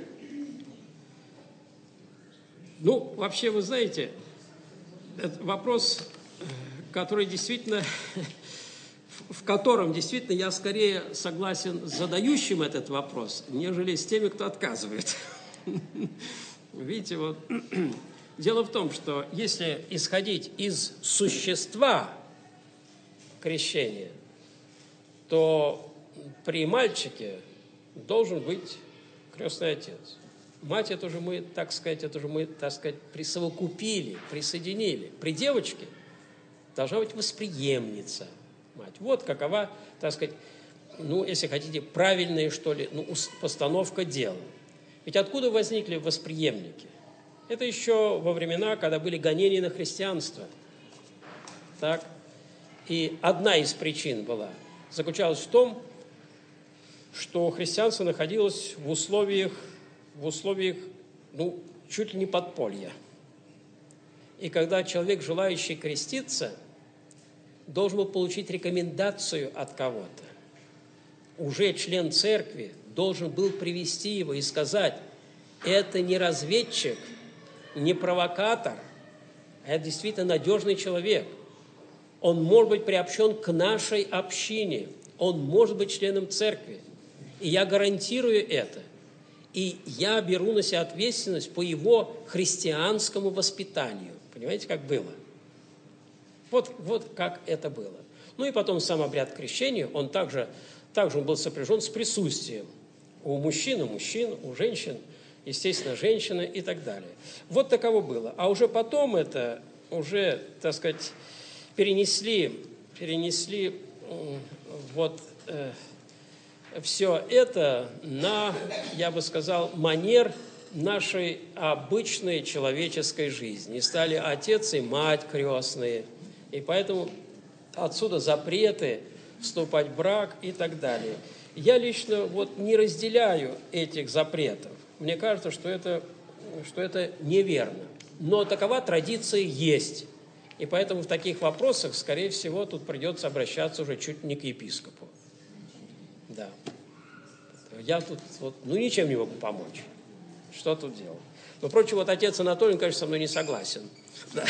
Ну, вообще, вы знаете, это вопрос, который действительно, в котором действительно я скорее согласен с задающим этот вопрос, нежели с теми, кто отказывает. Видите, вот дело в том, что если исходить из существа крещения, то при мальчике должен быть крестный отец. Мать это уже мы, так сказать, присовокупили, присоединили. При девочке должна быть восприемница мать. Вот какова, так сказать, ну, если хотите, правильная, что ли, постановка дел. Ведь откуда возникли восприемники? Это еще во времена, когда были гонения на христианство. Так? И одна из причин заключалась в том, что христианство находилось в условиях, чуть ли не подполья. И когда человек, желающий креститься, должен был получить рекомендацию от кого-то, уже член церкви должен был привести его и сказать: это не разведчик, не провокатор, а это действительно надежный человек. Он может быть приобщен к нашей общине, он может быть членом церкви. И я гарантирую это. И я беру на себя ответственность по его христианскому воспитанию. Понимаете, как было? Вот как это было. Ну и потом сам обряд крещения, он также был сопряжен с присутствием. У мужчин, у женщин, естественно, женщины и так далее. Вот таково было. А уже потом это уже, так сказать, перенесли все это на, я бы сказал, манер нашей обычной человеческой жизни. И стали отец и мать крестные. И поэтому отсюда запреты вступать в брак и так далее. Я лично не разделяю этих запретов. Мне кажется, что это неверно. Но такова традиция есть. И поэтому в таких вопросах, скорее всего, тут придется обращаться уже чуть не к епископу. Да. Я тут ничем не могу помочь. Что тут делать? Но, впрочем, отец Анатолий, конечно, со мной не согласен. Да.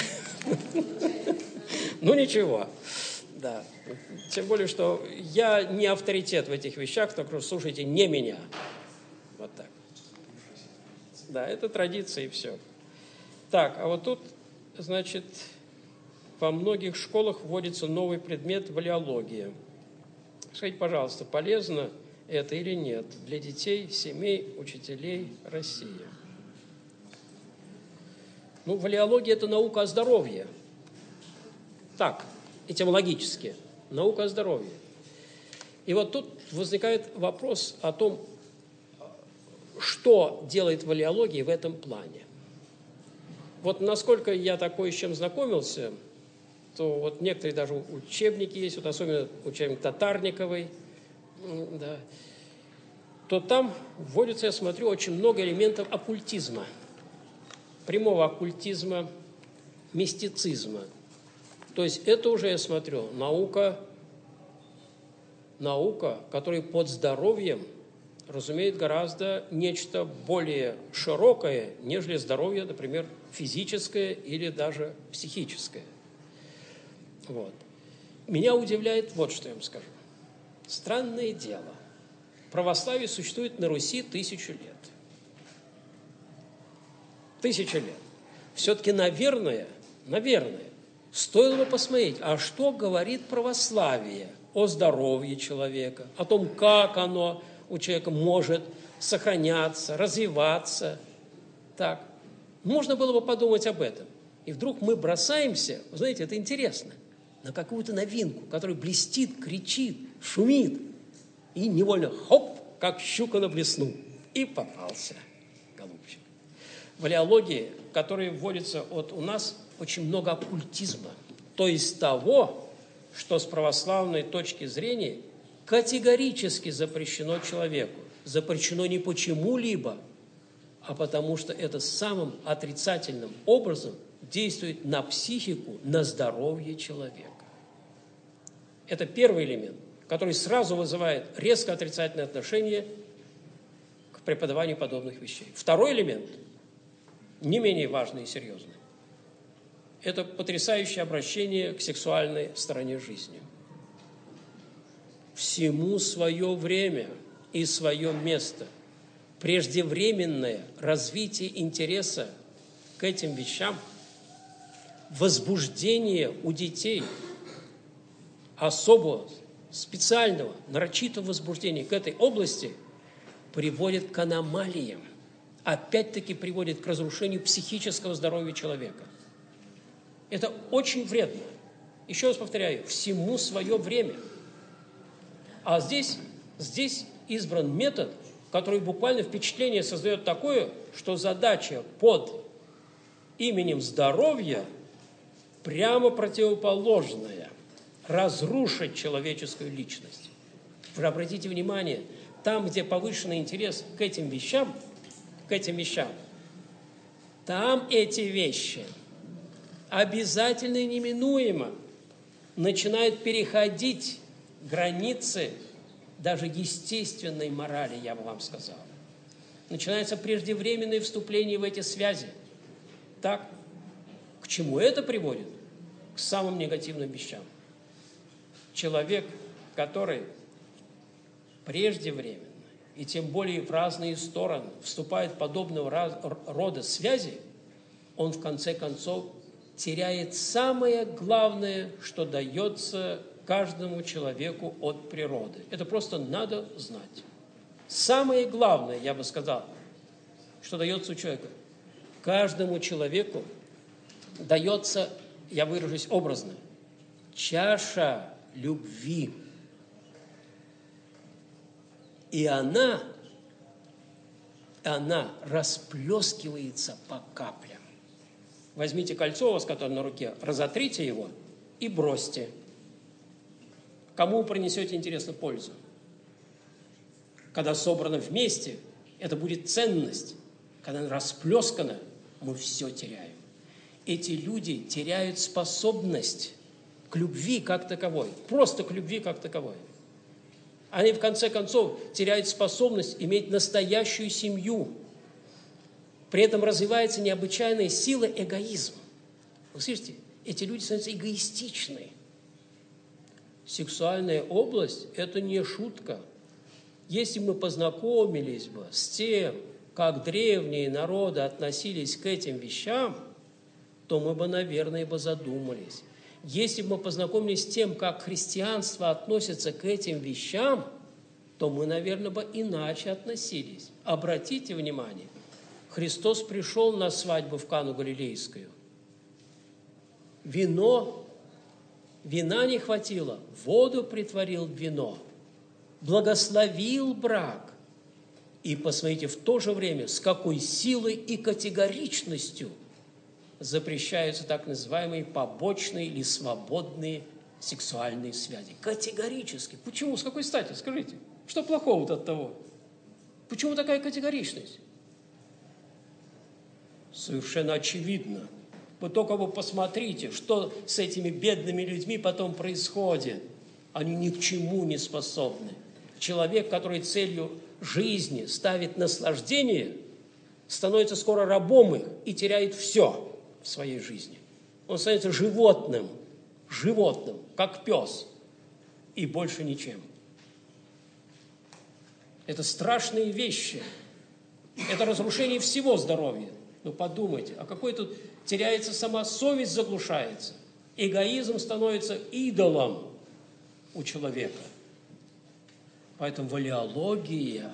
Ну, ничего. Да. Тем более, что я не авторитет в этих вещах, только слушайте не меня. Вот так. Да, это традиция и все. Так, а вот тут, значит, во многих школах вводится новый предмет валеология. Скажите, пожалуйста, полезно это или нет для детей, семей, учителей России? Валеология – это наука о здоровье. Так, этимологически. Наука о здоровье. И вот тут возникает вопрос о том, что делает валеология в этом плане. Вот насколько я такое с чем знакомился, то некоторые даже учебники есть, особенно учебник Татарниковой, да, то там вводится, я смотрю, очень много элементов оккультизма, прямого оккультизма, мистицизма. То есть это уже, я смотрю, наука, которая под здоровьем разумеет гораздо нечто более широкое, нежели здоровье, например, физическое или даже психическое. Вот. Меня удивляет вот что я вам скажу. Странное дело. Православие существует на Руси 1000 лет. 1000 лет. Все-таки, наверное, стоило бы посмотреть, а что говорит православие о здоровье человека, о том, как оно у человека может сохраняться, развиваться. Так, можно было бы подумать об этом. И вдруг мы бросаемся, вы знаете, это интересно, на какую-то новинку, которая блестит, кричит, шумит, и невольно хоп, как щука на блесну, и попался, голубчик. В валеологии, в которой вводится у нас, очень много оккультизма, то есть того, что с православной точки зрения категорически запрещено человеку. Запрещено не почему-либо, а потому что это самым отрицательным образом действует на психику, на здоровье человека. Это первый элемент, который сразу вызывает резко отрицательное отношение к преподаванию подобных вещей. Второй элемент, не менее важный и серьезный, это потрясающее обращение к сексуальной стороне жизни. Всему свое время и свое место. Преждевременное развитие интереса к этим вещам, возбуждение у детей особого, специального, нарочитого возбуждения к этой области приводит к аномалиям, опять-таки приводит к разрушению психического здоровья человека. Это очень вредно. Еще раз повторяю, всему свое время. А здесь избран метод, который буквально впечатление создает такое, что задача под именем здоровья прямо противоположная – разрушить человеческую личность. Вы обратите внимание, там, где повышенный интерес к этим вещам, там эти вещи обязательно и неминуемо начинают переходить границы даже естественной морали, я бы вам сказал. Начинается преждевременное вступление в эти связи. Так, к чему это приводит? К самым негативным вещам. Человек, который преждевременно и тем более в разные стороны вступает в подобного рода связи, он в конце концов теряет самое главное, что дается каждому человеку от природы. Это просто надо знать. Самое главное, я бы сказал, что дается у человека. Каждому человеку дается, я выражусь образно, чаша любви. И она расплескивается по каплям. Возьмите кольцо у вас, которое на руке, разотрите его и бросьте. Кому вы принесете, интересно, пользу? Когда собрано вместе, это будет ценность. Когда она расплескана, мы все теряем. Эти люди теряют способность к любви как таковой, просто к любви как таковой. Они, в конце концов, теряют способность иметь настоящую семью. При этом развивается необычайная сила эгоизма. Вы слышите, эти люди становятся эгоистичны. Сексуальная область – это не шутка. Если мы познакомились бы с тем, как древние народы относились к этим вещам, то мы бы, наверное, задумались. Если бы мы познакомились с тем, как христианство относится к этим вещам, то мы, наверное, бы иначе относились. Обратите внимание, Христос пришел на свадьбу в Кану Галилейскую. Вина не хватило, воду притворил в вино, благословил брак. И посмотрите, в то же время, с какой силой и категоричностью запрещаются так называемые побочные или свободные сексуальные связи. Категорически. Почему? С какой стати? Скажите. Что плохого от того? Почему такая категоричность? Совершенно очевидно. Вы только посмотрите, что с этими бедными людьми потом происходит. Они ни к чему не способны. Человек, который целью жизни ставит наслаждение, становится скоро рабом их и теряет все в своей жизни. Он становится животным, как пес, и больше ничем. Это страшные вещи. Это разрушение всего здоровья. Ну подумайте, а какой тут теряется сама совесть, заглушается. Эгоизм становится идолом у человека. Поэтому валеология,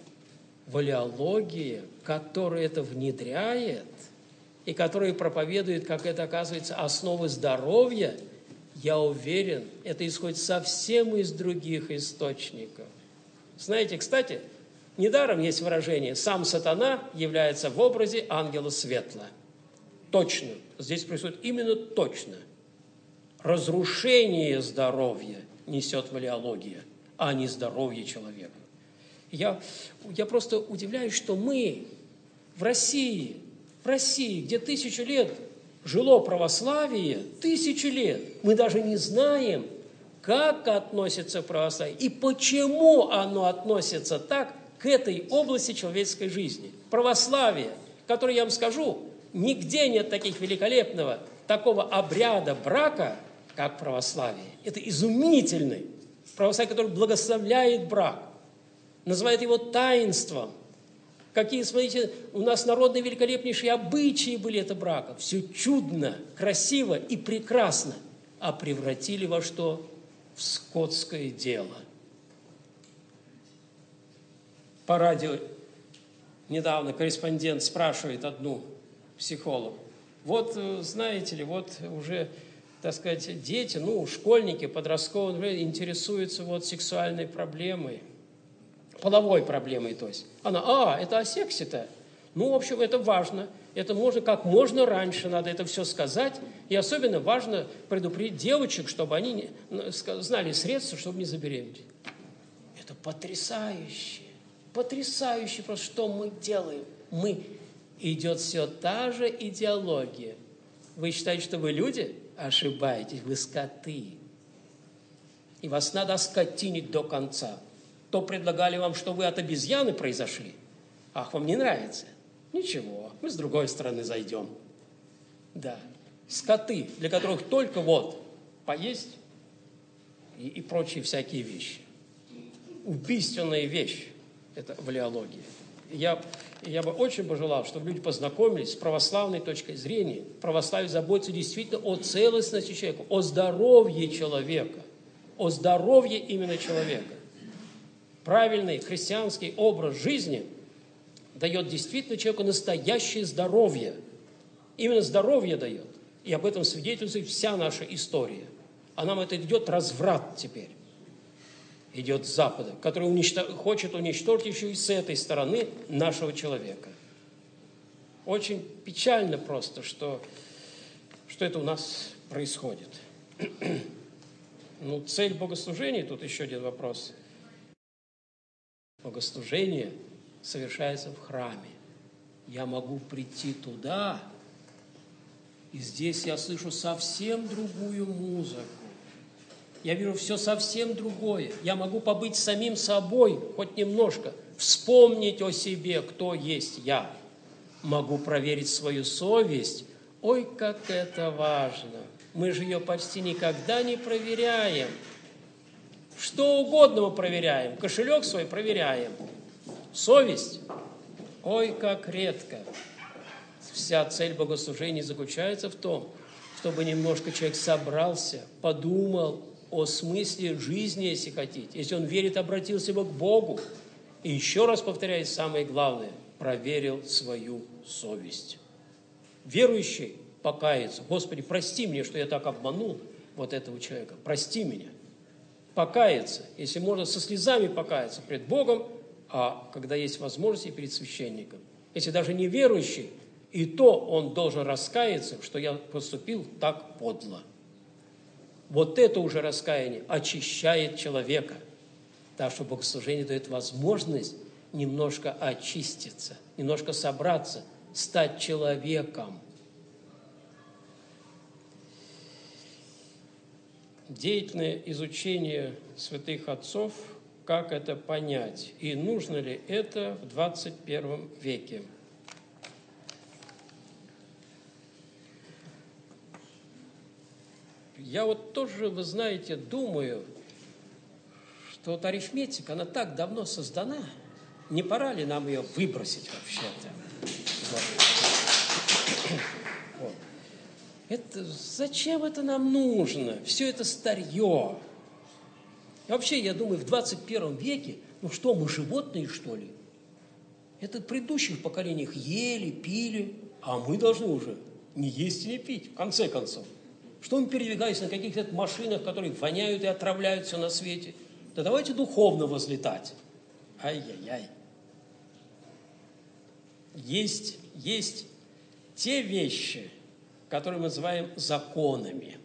которая это внедряет и которая проповедует, как это оказывается, основы здоровья, я уверен, это исходит совсем из других источников. Знаете, кстати, недаром есть выражение «сам сатана является в образе ангела светла». Точно. Здесь происходит именно точно. Разрушение здоровья несет валеология, а не здоровье человека. Я просто удивляюсь, что мы в России, где 1000 лет жило православие, 1000 лет, мы даже не знаем, как относится православие и почему оно относится так к этой области человеческой жизни. Православие, которое, я вам скажу, нигде нет таких великолепного, такого обряда брака, как православие. Это изумительный православие, которое благословляет брак, называет его таинством. Какие, смотрите, у нас народные великолепнейшие обычаи были это брака. Все чудно, красиво и прекрасно. А превратили во что? В скотское дело. По радио недавно корреспондент спрашивает одну психологу. Вот, знаете ли, вот уже, так сказать, дети, школьники, подростковые, интересуются вот сексуальной проблемой, половой проблемой, то есть. Она, это о сексе-то? В общем, это важно. Это можно как можно раньше, надо это все сказать. И особенно важно предупредить девочек, чтобы они знали средства, чтобы не забеременеть. Это потрясающе. Потрясающе просто, что мы делаем. Идет все та же идеология. Вы считаете, что вы люди? Ошибаетесь, вы скоты. И вас надо оскотинить до конца. То предлагали вам, что вы от обезьяны произошли. Ах, вам не нравится? Ничего, мы с другой стороны зайдем. Да, скоты, для которых только поесть и прочие всякие вещи. Убийственная вещь – это валеология. Я бы очень пожелал, чтобы люди познакомились с православной точкой зрения. Православие заботится действительно о целостности человека, о здоровье человека, о здоровье именно человека. Правильный христианский образ жизни дает действительно человеку настоящее здоровье. Именно здоровье дает. И об этом свидетельствует вся наша история. А нам это идет разврат теперь. Идет с Запада, который хочет уничтожить еще и с этой стороны нашего человека. Очень печально просто, что это у нас происходит. Цель богослужения, тут еще один вопрос. Богослужение совершается в храме. Я могу прийти туда, и здесь я слышу совсем другую музыку. Я вижу все совсем другое. Я могу побыть самим собой хоть немножко, вспомнить о себе, кто есть я. Могу проверить свою совесть. Ой, как это важно! Мы же ее почти никогда не проверяем. Что угодно мы проверяем. Кошелек свой проверяем. Совесть? Ой, как редко. Вся цель богослужения заключается в том, чтобы немножко человек собрался, подумал о смысле жизни, если хотите. Если он верит, обратился бы к Богу. И еще раз повторяю, самое главное, проверил свою совесть. Верующий покается. Господи, прости мне, что я так обманул вот этого человека. Прости меня. Покаяться, если можно, со слезами покаяться пред Богом, а когда есть возможность, и перед священником. Если даже не верующий, и то он должен раскаяться, что я поступил так подло. Вот это уже раскаяние очищает человека. Так что богослужение дает возможность немножко очиститься, немножко собраться, стать человеком. Деятельное изучение святых отцов, как это понять, и нужно ли это в 21 веке. Я тоже, вы знаете, думаю, что арифметика, она так давно создана, не пора ли нам ее выбросить вообще-то? Зачем это нам нужно? Все это старье. И вообще, я думаю, в 21 веке, мы животные, что ли? Это в предыдущих поколениях ели, пили, а мы должны уже не есть и не пить, в конце концов. Что мы передвигаемся на каких-то машинах, которые воняют и отравляют все на свете? Да давайте духовно возлетать. Ай-яй-яй. Есть те вещи, которые мы называем законами.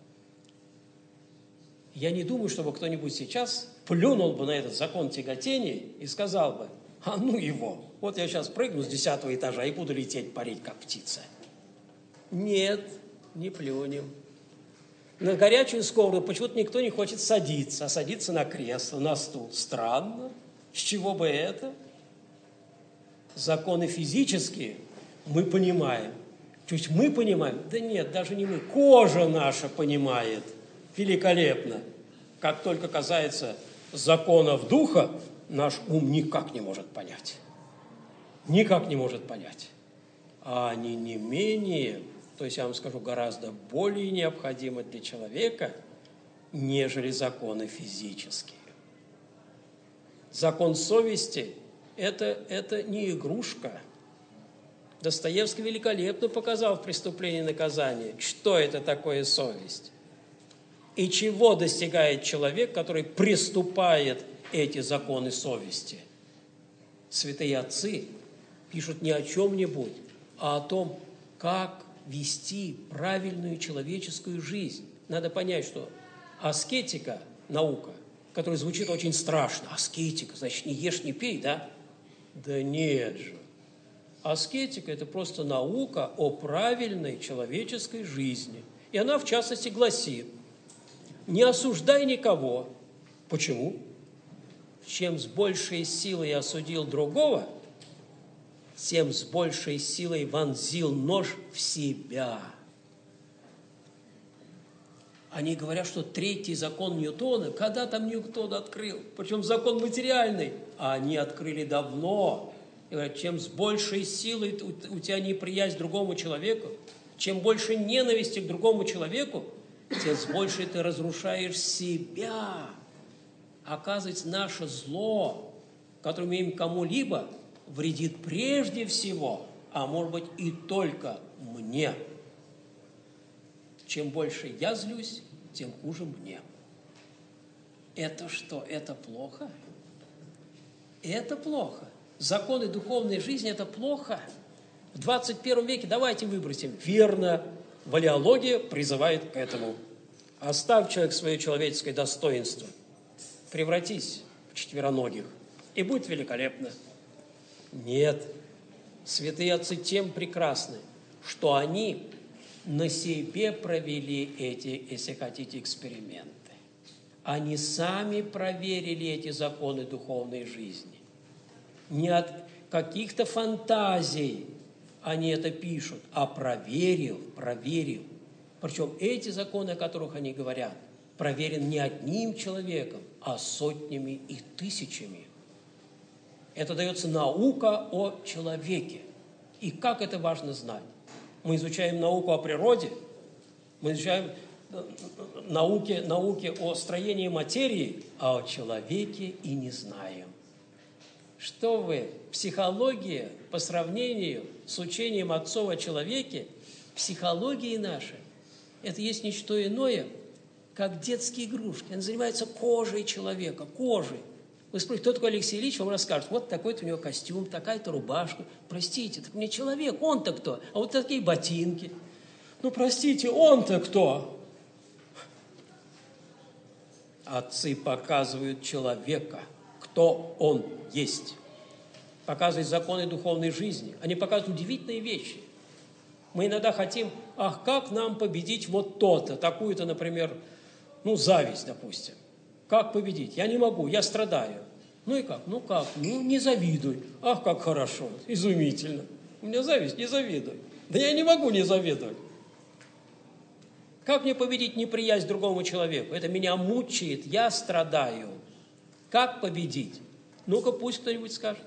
Я не думаю, чтобы кто-нибудь сейчас плюнул бы на этот закон тяготения и сказал бы, а ну его, вот я сейчас прыгну с 10-го этажа и буду лететь, парить, как птица. Нет, не плюнем. На горячую сковороду почему-то никто не хочет садиться, а садиться на кресло, на стул. Странно. С чего бы это? Законы физические мы понимаем. То есть мы понимаем? Да нет, даже не мы. Кожа наша понимает великолепно. Как только касается законов духа, наш ум никак не может понять. Никак не может понять. А они не менее, то есть я вам скажу, гораздо более необходимы для человека, нежели законы физические. Закон совести – это не игрушка. Достоевский великолепно показал в «Преступлении и наказании», что это такое совесть. И чего достигает человек, который приступает эти законы совести. Святые отцы пишут не о чем-нибудь, а о том, как вести правильную человеческую жизнь. Надо понять, что аскетика – наука, которая звучит очень страшно. Аскетика, значит, не ешь, не пей, да? Да нет же. Аскетика – это просто наука о правильной человеческой жизни. И она, в частности, гласит: не осуждай никого. Почему? Чем с большей силой осудил другого, тем с большей силой вонзил нож в себя. Они говорят, что третий закон Ньютона, когда там Ньютон открыл, причем закон материальный, а они открыли давно. И говорят, чем с большей силой у тебя неприязнь к другому человеку, чем больше ненависти к другому человеку, тем с большей ты разрушаешь себя. Оказывается, наше зло, которое мы имеем кому-либо, вредит прежде всего, а может быть и только мне. Чем больше я злюсь, тем хуже мне. Это что? Это плохо? Это плохо. Законы духовной жизни – это плохо. В 21 веке давайте выбросим. Верно, валеология призывает к этому. Оставь, человек, свое человеческое достоинство. Превратись в четвероногих, и будет великолепно. Нет, святые отцы тем прекрасны, что они на себе провели эти, если хотите, эксперименты. Они сами проверили эти законы духовной жизни. Не от каких-то фантазий они это пишут, а проверил. Причем эти законы, о которых они говорят, проверен не одним человеком, а сотнями и тысячами. Это дается наука о человеке. И как это важно знать? Мы изучаем науку о природе, мы изучаем науки о строении материи, а о человеке и не знаем. Что вы, психология по сравнению с учением отцов о человеке, психологии нашей, это есть не что иное, как детские игрушки. Они занимаются кожей человека, кожей. Вы спросите, кто такой Алексей Ильич, вам расскажут, вот такой-то у него костюм, такая-то рубашка. Простите, так мне человек, он-то кто? А вот такие ботинки. Ну, простите, он-то кто? Отцы показывают человека, кто он есть. Показывают законы духовной жизни. Они показывают удивительные вещи. Мы иногда хотим, как нам победить вот то-то, такую-то, например, зависть, допустим. Как победить? Я не могу, я страдаю. Ну и как? Ну, не завидуй. Ах, как хорошо, изумительно. У меня зависть, не завидуй. Да я не могу не завидовать. Как мне победить неприязнь к другому человеку? Это меня мучает, я страдаю. Как победить? Ну-ка, пусть кто-нибудь скажет.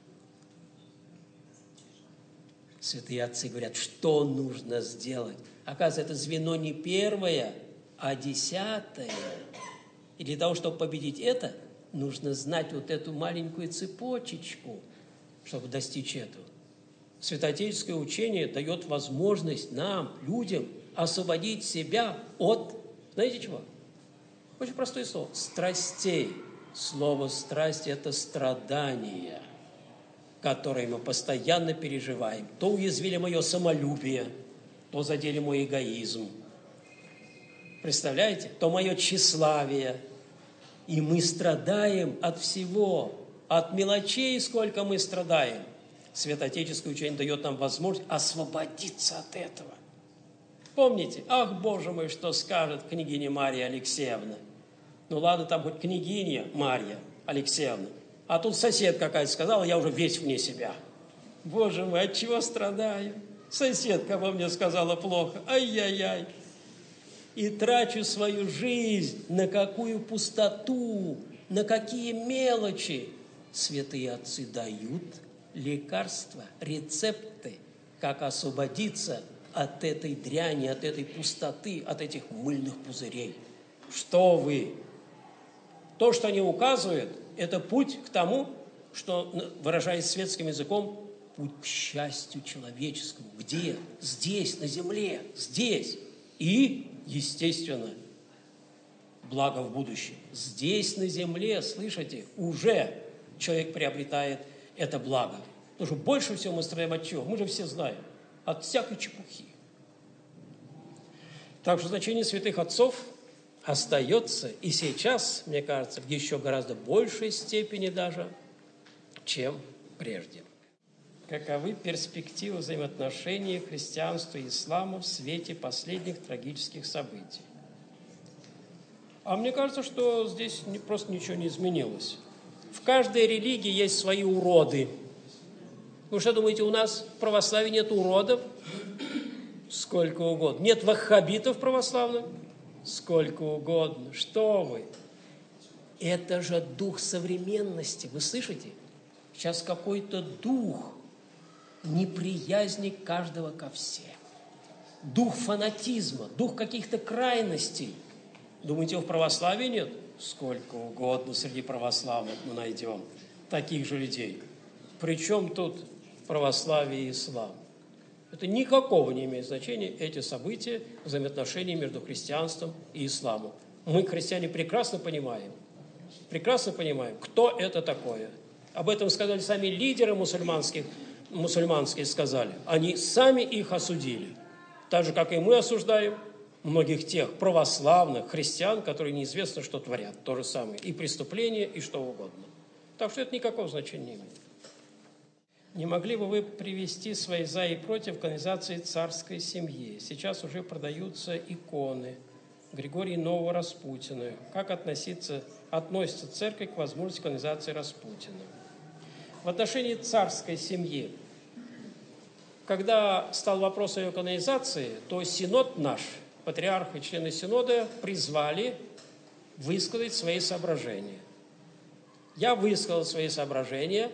Святые отцы говорят, что нужно сделать. Оказывается, это звено не первое, а 10-е. И для того, чтобы победить это, нужно знать вот эту маленькую цепочечку, чтобы достичь этого. Святоотеческое учение дает возможность нам, людям, освободить себя от, знаете чего? Очень простое слово. Страстей. Слово «страсть» – это страдание, которые мы постоянно переживаем. То уязвили мое самолюбие, то задели мой эгоизм. Представляете? То мое тщеславие. И мы страдаем от всего, от мелочей, сколько мы страдаем. Святоотеческое учение дает нам возможность освободиться от этого. Помните? Ах, Боже мой, что скажет княгиня Мария Алексеевна. Ну ладно, там хоть княгиня Марья Алексеевна. А тут сосед какая-то сказала, я уже весь вне себя. Боже мой, от чего страдаю? Соседка во мне сказала плохо. Ай-яй-яй. И трачу свою жизнь на какую пустоту, на какие мелочи. Святые отцы дают лекарства, рецепты, как освободиться от этой дряни, от этой пустоты, от этих мыльных пузырей. Что вы? То, что они указывают, это путь к тому, что, выражаясь светским языком, путь к счастью человеческому. Где? Здесь, на земле, здесь. И, естественно, благо в будущем. Здесь, на земле, слышите, уже человек приобретает это благо. Потому что больше всего мы страдаем от чего? Мы же все знаем. От всякой чепухи. Так что значение святых отцов остается и сейчас, мне кажется, в еще гораздо большей степени даже, чем прежде. Каковы перспективы взаимоотношений христианства и ислама в свете последних трагических событий? А мне кажется, что здесь просто ничего не изменилось. В каждой религии есть свои уроды. Вы что думаете, у нас в православии нет уродов? Сколько угодно. Нет ваххабитов православных? Сколько угодно. Что вы? Это же дух современности. Вы слышите? Сейчас какой-то дух неприязни каждого ко всем. Дух фанатизма, дух каких-то крайностей. Думаете, его в православии нет? Сколько угодно среди православных мы найдем таких же людей. Причем тут православие и ислам? Это никакого не имеет значения, эти события, взаимоотношения между христианством и исламом. Мы, христиане, прекрасно понимаем, кто это такое. Об этом сказали сами лидеры мусульманские сказали. Они сами их осудили. Так же, как и мы осуждаем многих тех православных христиан, которые неизвестно, что творят. То же самое. И преступления, и что угодно. Так что это никакого значения не имеет. Не могли бы вы привести свои «за» и «против» канонизации царской семьи? Сейчас уже продаются иконы Григория Нового Распутина. Как относится церковь к возможности канонизации Распутина? В отношении царской семьи, когда стал вопрос о ее канонизации, то синод наш, патриарх и члены синода призвали высказать свои соображения. Я высказал свои соображения,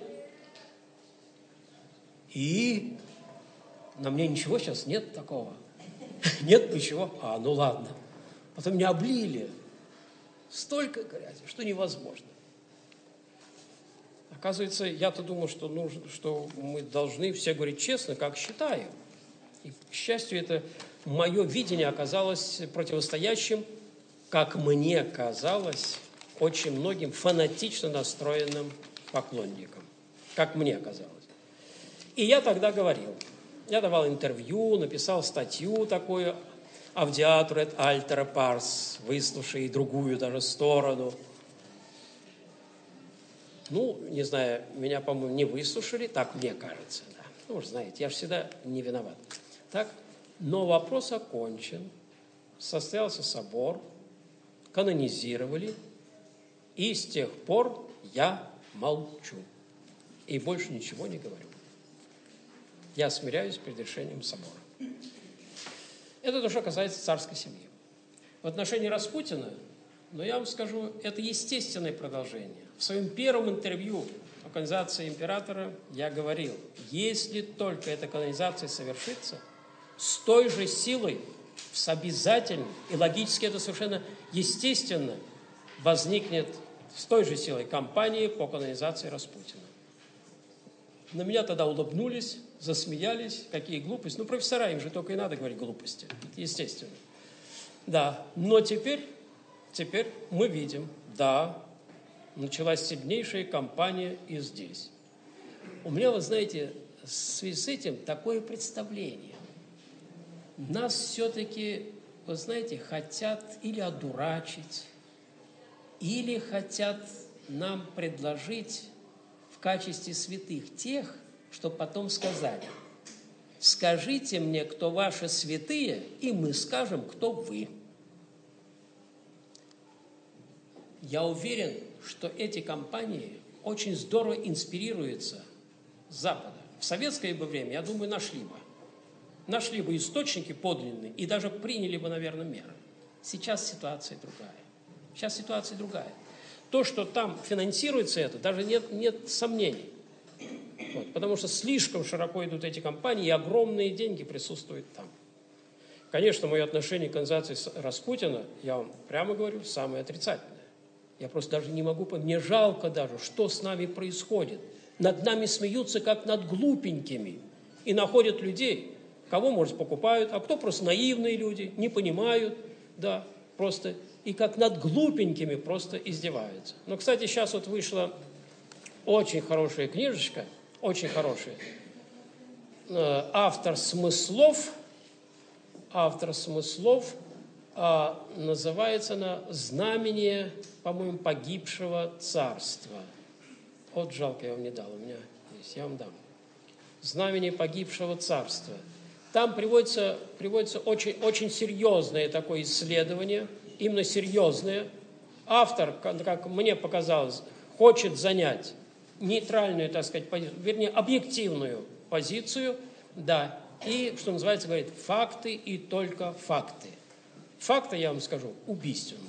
и на мне ничего сейчас нет такого. Нет ничего. Ну ладно. Потом меня облили. Столько грязи, что невозможно. Оказывается, я-то думал, что мы должны все говорить честно, как считаем. И, к счастью, это мое видение оказалось противостоящим, как мне казалось, очень многим фанатично настроенным поклонникам. Как мне казалось. И я тогда говорил, я давал интервью, написал статью такую «Audiatur et altera pars», выслушай и другую даже сторону. Не знаю, меня, по-моему, не выслушали, так мне кажется. Да. Вы же знаете, я же всегда не виноват. Так? Но вопрос окончен, состоялся собор, канонизировали, и с тех пор я молчу и больше ничего не говорю. Я смиряюсь перед решением собора. Это то, что касается царской семьи. В отношении Распутина, я вам скажу, это естественное продолжение. В своем первом интервью о канонизации императора я говорил, если только эта канонизация совершится, с той же силой, с обязательной, и логически это совершенно естественно, возникнет с той же силой кампания по канонизации Распутина. На меня тогда улыбнулись, засмеялись, какие глупости. Профессора, им же только и надо говорить глупости, естественно. Да, но теперь мы видим, да, началась сильнейшая кампания и здесь. У меня, вы знаете, в связи с этим такое представление. Нас все-таки, вы знаете, хотят или одурачить, или хотят нам предложить в качестве святых тех, что потом сказали. скажите мне, кто ваши святые, и мы скажем, кто вы. Я уверен, что эти компании очень здорово инспирируются с Запада. В советское бы время, я думаю, нашли бы источники подлинные и даже приняли бы, наверное, меры. Сейчас ситуация другая. То, что там финансируется это, даже нет сомнений. Вот, потому что слишком широко идут эти компании, и огромные деньги присутствуют там. Конечно, мое отношение к организации Распутина, я вам прямо говорю, самое отрицательное. Я просто даже не могу понять, мне жалко даже, что с нами происходит. Над нами смеются, как над глупенькими, и находят людей, кого, может, покупают, а кто просто наивные люди, не понимают, да, просто, и как над глупенькими просто издеваются. Но, кстати, сейчас вот вышла очень хорошая книжечка, очень хорошая, автор смыслов, называется она «Знамение, по-моему, погибшего царства». Вот жалко, я вам не дал, у меня есть, я вам дам. «Знамение погибшего царства». Там приводится очень, очень серьезное такое исследование, именно серьезное. Автор, как мне показалось, хочет занять нейтральную, так сказать, позицию, вернее, объективную позицию, да, и, что называется, говорит, факты и только факты. Факты, я вам скажу, убийственные.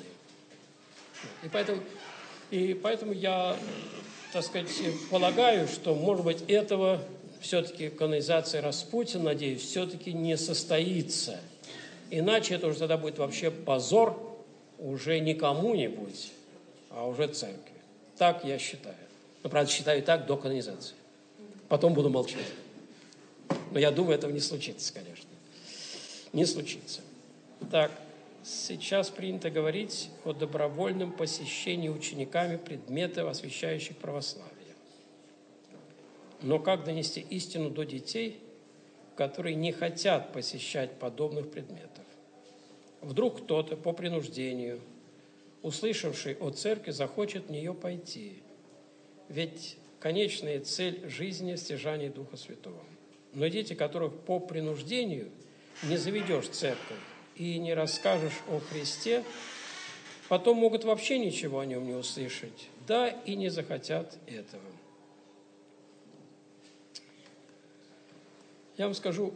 И поэтому я, так сказать, полагаю, что, может быть, этого все-таки канонизация Распутина, надеюсь, все-таки не состоится. Иначе это уже тогда будет вообще позор уже не кому-нибудь, а уже церкви. Так я считаю. Но, правда, считаю так до канонизации. Потом буду молчать. Но я думаю, этого не случится, конечно. Не случится. Так, сейчас принято говорить о добровольном посещении учениками предметов, освящающих православие. Но как донести истину до детей, которые не хотят посещать подобных предметов? Вдруг кто-то по принуждению, услышавший о церкви, захочет в нее пойти. Ведь конечная цель жизни – стяжание Духа Святого. Но дети, которых по принуждению не заведешь в церковь и не расскажешь о Христе, потом могут вообще ничего о нем не услышать, да и не захотят этого. Я вам скажу,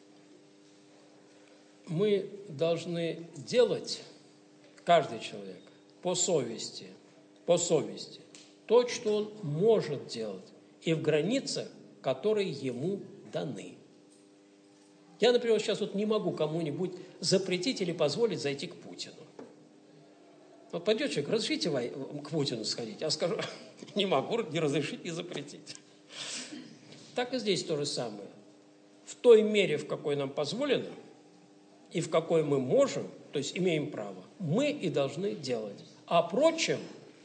мы должны делать, каждый человек, по совести, то, что он может делать, и в границах, которые ему даны. Я, например, сейчас вот не могу кому-нибудь запретить или позволить зайти к Путину. Вот пойдет человек, разрешите к Путину сходить? Я скажу, не могу не разрешить, не запретить. Так и здесь то же самое. В той мере, в какой нам позволено, и в какой мы можем, то есть имеем право, мы и должны делать. А прочим,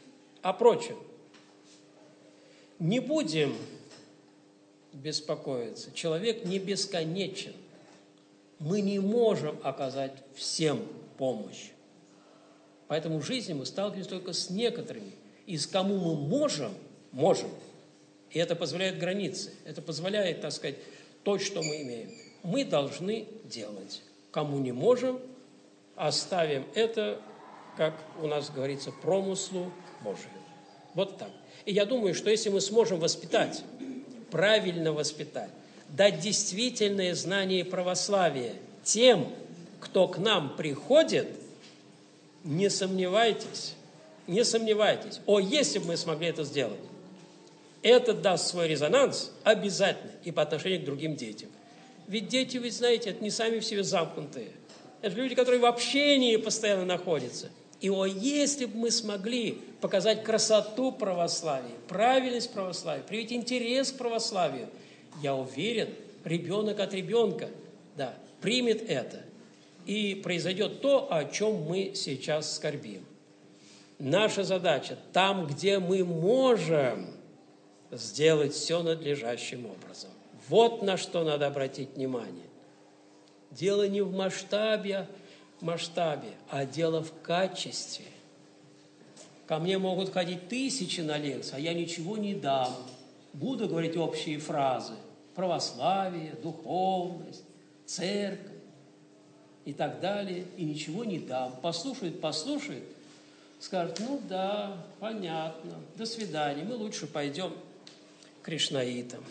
не будем беспокоиться. Человек не бесконечен. Мы не можем оказать всем помощь. Поэтому в жизни мы сталкиваемся только с некоторыми. И с кому мы можем. И это позволяет границы. Это позволяет, так сказать, то, что мы имеем. Мы должны делать. Кому не можем, оставим это, как у нас говорится, промыслу Божию. Вот так. И я думаю, что если мы сможем воспитать, правильно воспитать, дать действительное знание православия тем, кто к нам приходит, не сомневайтесь, если бы мы смогли это сделать, это даст свой резонанс обязательно и по отношению к другим детям. Ведь дети, вы знаете, это не сами в себе замкнутые. Это люди, которые в общении постоянно находятся. И если бы мы смогли показать красоту православия, правильность православия, привить интерес к православию, я уверен, ребенок от ребенка, да, примет это. И произойдет то, о чем мы сейчас скорбим. Наша задача там, где мы можем, сделать все надлежащим образом. Вот на что надо обратить внимание. Дело не в масштабе, а дело в качестве. Ко мне могут ходить 1000 на лекции, а я ничего не дам. Буду говорить общие фразы. православие, духовность, церковь и так далее, и ничего не дам. Послушают, скажут, ну да, понятно, до свидания, мы лучше пойдем к кришнаитам.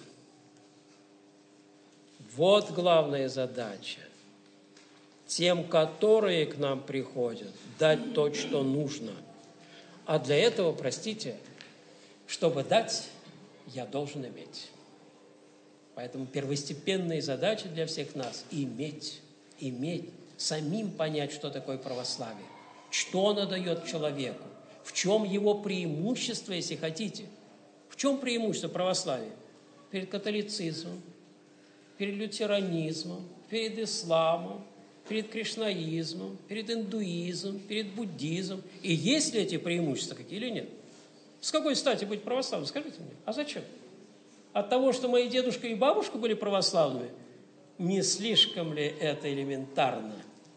Вот главная задача. Тем, которые к нам приходят, дать то, что нужно. А для этого, простите, чтобы дать, я должен иметь. Поэтому первостепенная задача для всех нас – иметь, самим понять, что такое православие, что оно дает человеку, в чем его преимущество, если хотите. В чем преимущество православия? Перед католицизмом, перед лютеранизмом, перед исламом, перед кришнаизмом, перед индуизмом, перед буддизмом. И есть ли эти преимущества какие или нет? С какой стати быть православным? Скажите мне. А зачем? От того, что мои дедушка и бабушка были православными? Не слишком ли это элементарно?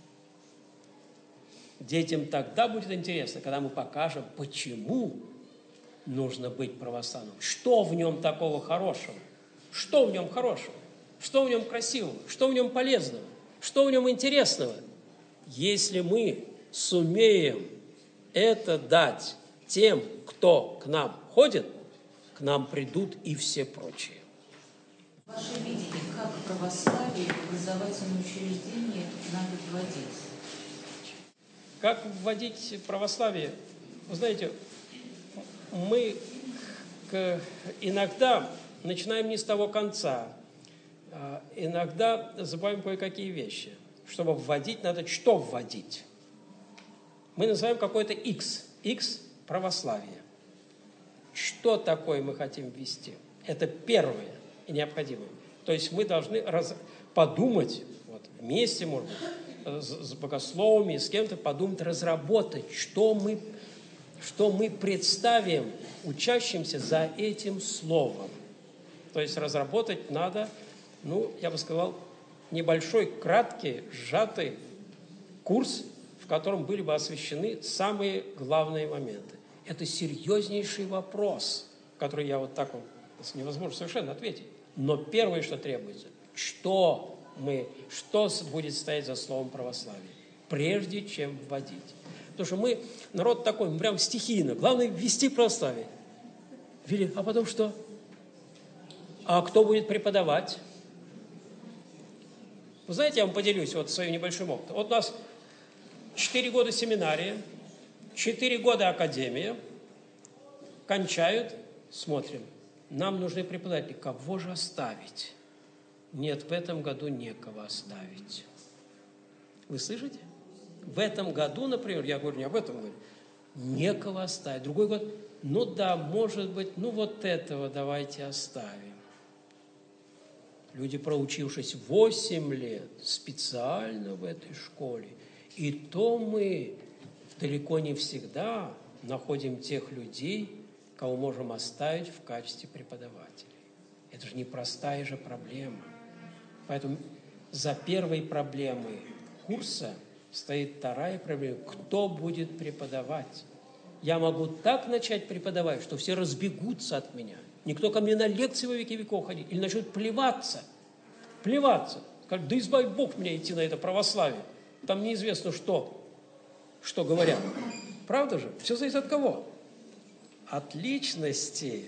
Детям тогда будет интересно, когда мы покажем, почему нужно быть православным. Что в нем такого хорошего? Что в нем хорошего? Что в нем красивого? Что в нем полезного? Что в нем интересного? Если мы сумеем это дать тем, кто к нам ходит, к нам придут и все прочие. Ваше видение, как православие в образовательные учреждения надо вводить? Как вводить православие? Вы знаете, мы иногда начинаем не с того конца, иногда забываем кое-какие вещи. Чтобы вводить, надо что вводить? Мы называем какой-то X – православие. Что такое мы хотим ввести? Это первое и необходимое. То есть мы должны подумать, вот, вместе, может быть, с богословами, с кем-то подумать, разработать, что мы представим учащимся за этим словом. То есть разработать надо, я бы сказал, небольшой, краткий, сжатый курс, в котором были бы освещены самые главные моменты. Это серьезнейший вопрос, который я вот так вот невозможно совершенно ответить. Но первое, что требуется, что будет стоять за словом православие, прежде чем вводить. Потому что мы, народ такой, мы прям стихийно. Главное ввести православие. Ввели, а потом что? А кто будет преподавать? Вы знаете, я вам поделюсь вот своим небольшим опытом. Вот у нас 4 года семинария, 4 года академия, кончают, смотрим. Нам нужны преподаватели. Кого же оставить? Нет, в этом году некого оставить. Вы слышите? В этом году, например, я говорю не об этом, говорю, некого оставить. Другой год, может быть, вот этого давайте оставим. Люди, проучившись 8 лет специально в этой школе, и то мы далеко не всегда находим тех людей, кого можем оставить в качестве преподавателей. Это же непростая же проблема. Поэтому за первой проблемой курса стоит вторая проблема. Кто будет преподавать? Я могу так начать преподавать, что все разбегутся от меня. Никто ко мне на лекции во веки веков ходить. Или начнут плеваться. Скажут, да избавь Бог меня идти на это православие. Там неизвестно что говорят. Правда же? Все зависит от кого? От личности.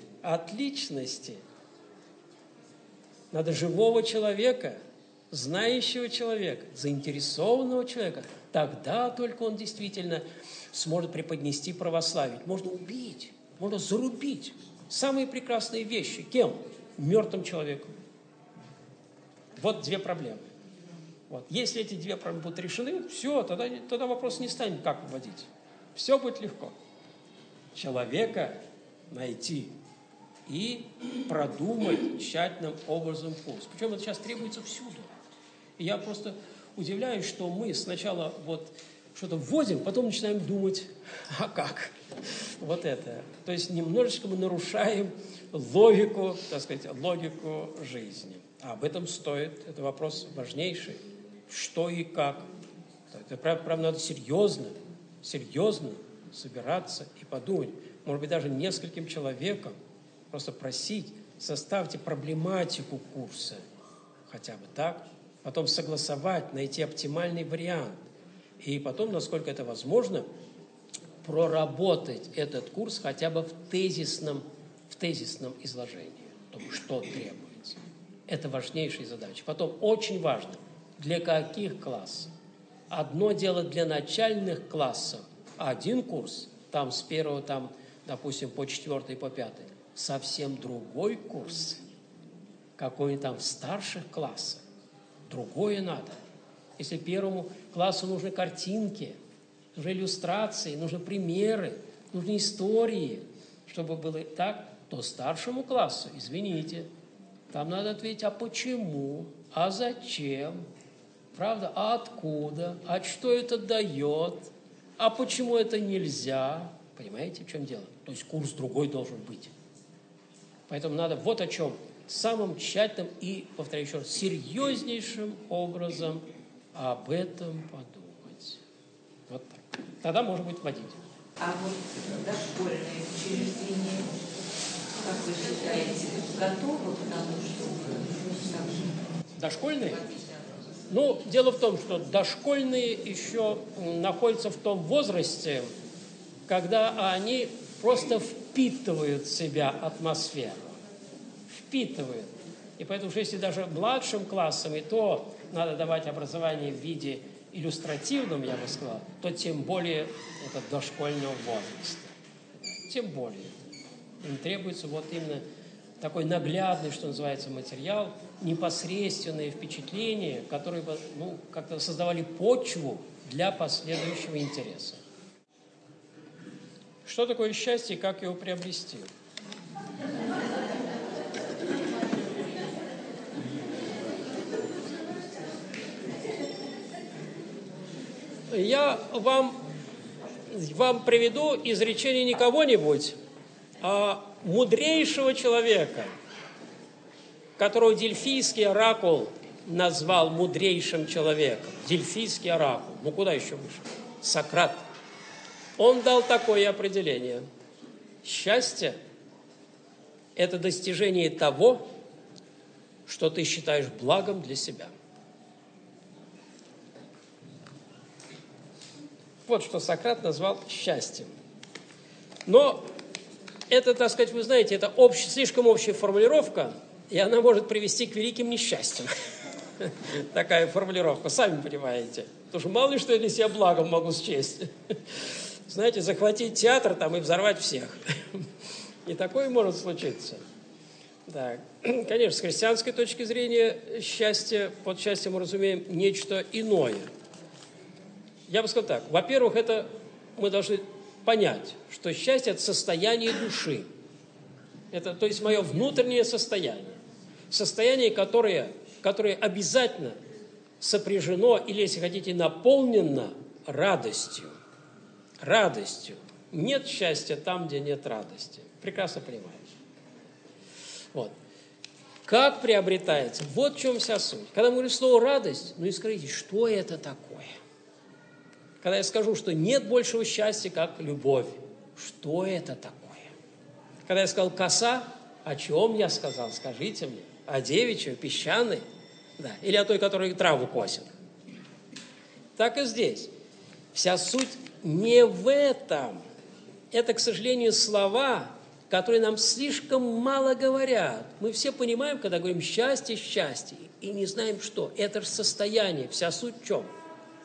Надо живого человека, знающего человека, заинтересованного человека. Тогда только он действительно сможет преподнести православие. Можно убить, можно зарубить. Самые прекрасные вещи. Кем? Мертвым человеком. Вот 2 проблемы. Вот. Если эти 2 проблемы будут решены, все, тогда вопрос не станет, как вводить. Все будет легко. Человека найти и продумать тщательным образом курс. Причем это сейчас требуется всюду. И я просто удивляюсь, что мы сначала что-то вводим, потом начинаем думать, а как? Вот это. То есть немножечко мы нарушаем логику жизни. А об этом это вопрос важнейший. Что и как. Это, правда, надо серьезно собираться и подумать. Может быть, даже нескольким человекам просто просить, составьте проблематику курса, хотя бы так, потом согласовать, найти оптимальный вариант, и потом, насколько это возможно, проработать этот курс хотя бы в тезисном изложении, о том, что требуется. Это важнейшая задача. Потом очень важно, для каких классов. Одно дело для начальных классов, один курс, там с 1, там, допустим, по 4, по 5, совсем другой курс, какой там в старших классах, другое надо. Если 1 классу нужны картинки, нужны иллюстрации, нужны примеры, нужны истории, чтобы было так, то старшему классу, извините, там надо ответить, а почему, а зачем, правда, а откуда, а что это дает, а почему это нельзя. Понимаете, в чем дело? То есть курс другой должен быть. Поэтому надо вот о чем самым тщательным и, повторяю еще раз, серьезнейшим образом об этом подумать. Вот так. Тогда можно будет вводить. А вот дошкольные учреждения, как вы считаете, готовы к тому, чтобы... Дошкольные? Ну, дело в том, что дошкольные еще находятся в том возрасте, когда они просто впитывают в себя атмосферу. Впитывают. И поэтому, если даже младшим классам, и то надо давать образование в виде иллюстративном, я бы сказал, то тем более это дошкольного возраста. Тем более. Им требуется вот именно такой наглядный, что называется, материал, непосредственные впечатления, которые бы, как-то создавали почву для последующего интереса. Что такое счастье и как его приобрести? Я вам приведу изречение не кого-нибудь, а мудрейшего человека, которого Дельфийский оракул назвал мудрейшим человеком. Дельфийский оракул. Ну, куда еще выше? Сократ. Он дал такое определение. Счастье – это достижение того, что ты считаешь благом для себя. Вот что Сократ назвал счастьем. Но это, так сказать, вы знаете, это слишком общая формулировка, и она может привести к великим несчастьям. Такая формулировка, сами понимаете. Потому что мало ли что я для себя благом могу счесть. Знаете, захватить театр там и взорвать всех. И такое может случиться. Да. Конечно, с христианской точки зрения счастье, под счастьем мы разумеем нечто иное. Я бы сказал так. Во-первых, это мы должны понять, что счастье – это состояние души. Это, то есть, мое внутреннее состояние. Состояние, которое обязательно сопряжено, или, если хотите, наполнено радостью. Радостью. Нет счастья там, где нет радости. Прекрасно понимаете. Вот. Как приобретается? Вот в чем вся суть. Когда мы говорим слово «радость», и скажите, что это такое? Когда я скажу, что нет большего счастья, как любовь, что это такое? Когда я сказал «коса», о чем я сказал? Скажите мне. О девичьей, песчаной? Да. Или о той, которая траву косит? Так и здесь. Вся суть не в этом. Это, к сожалению, слова, которые нам слишком мало говорят. Мы все понимаем, когда говорим «счастье», «счастье», и не знаем, что. Это же состояние. Вся суть в чем?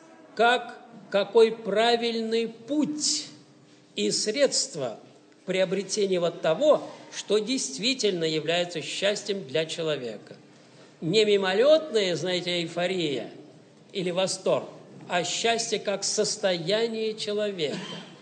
Какой правильный путь и средство приобретения вот того, что действительно является счастьем для человека. Не мимолетная, знаете, эйфория или восторг, а счастье как состояние человека.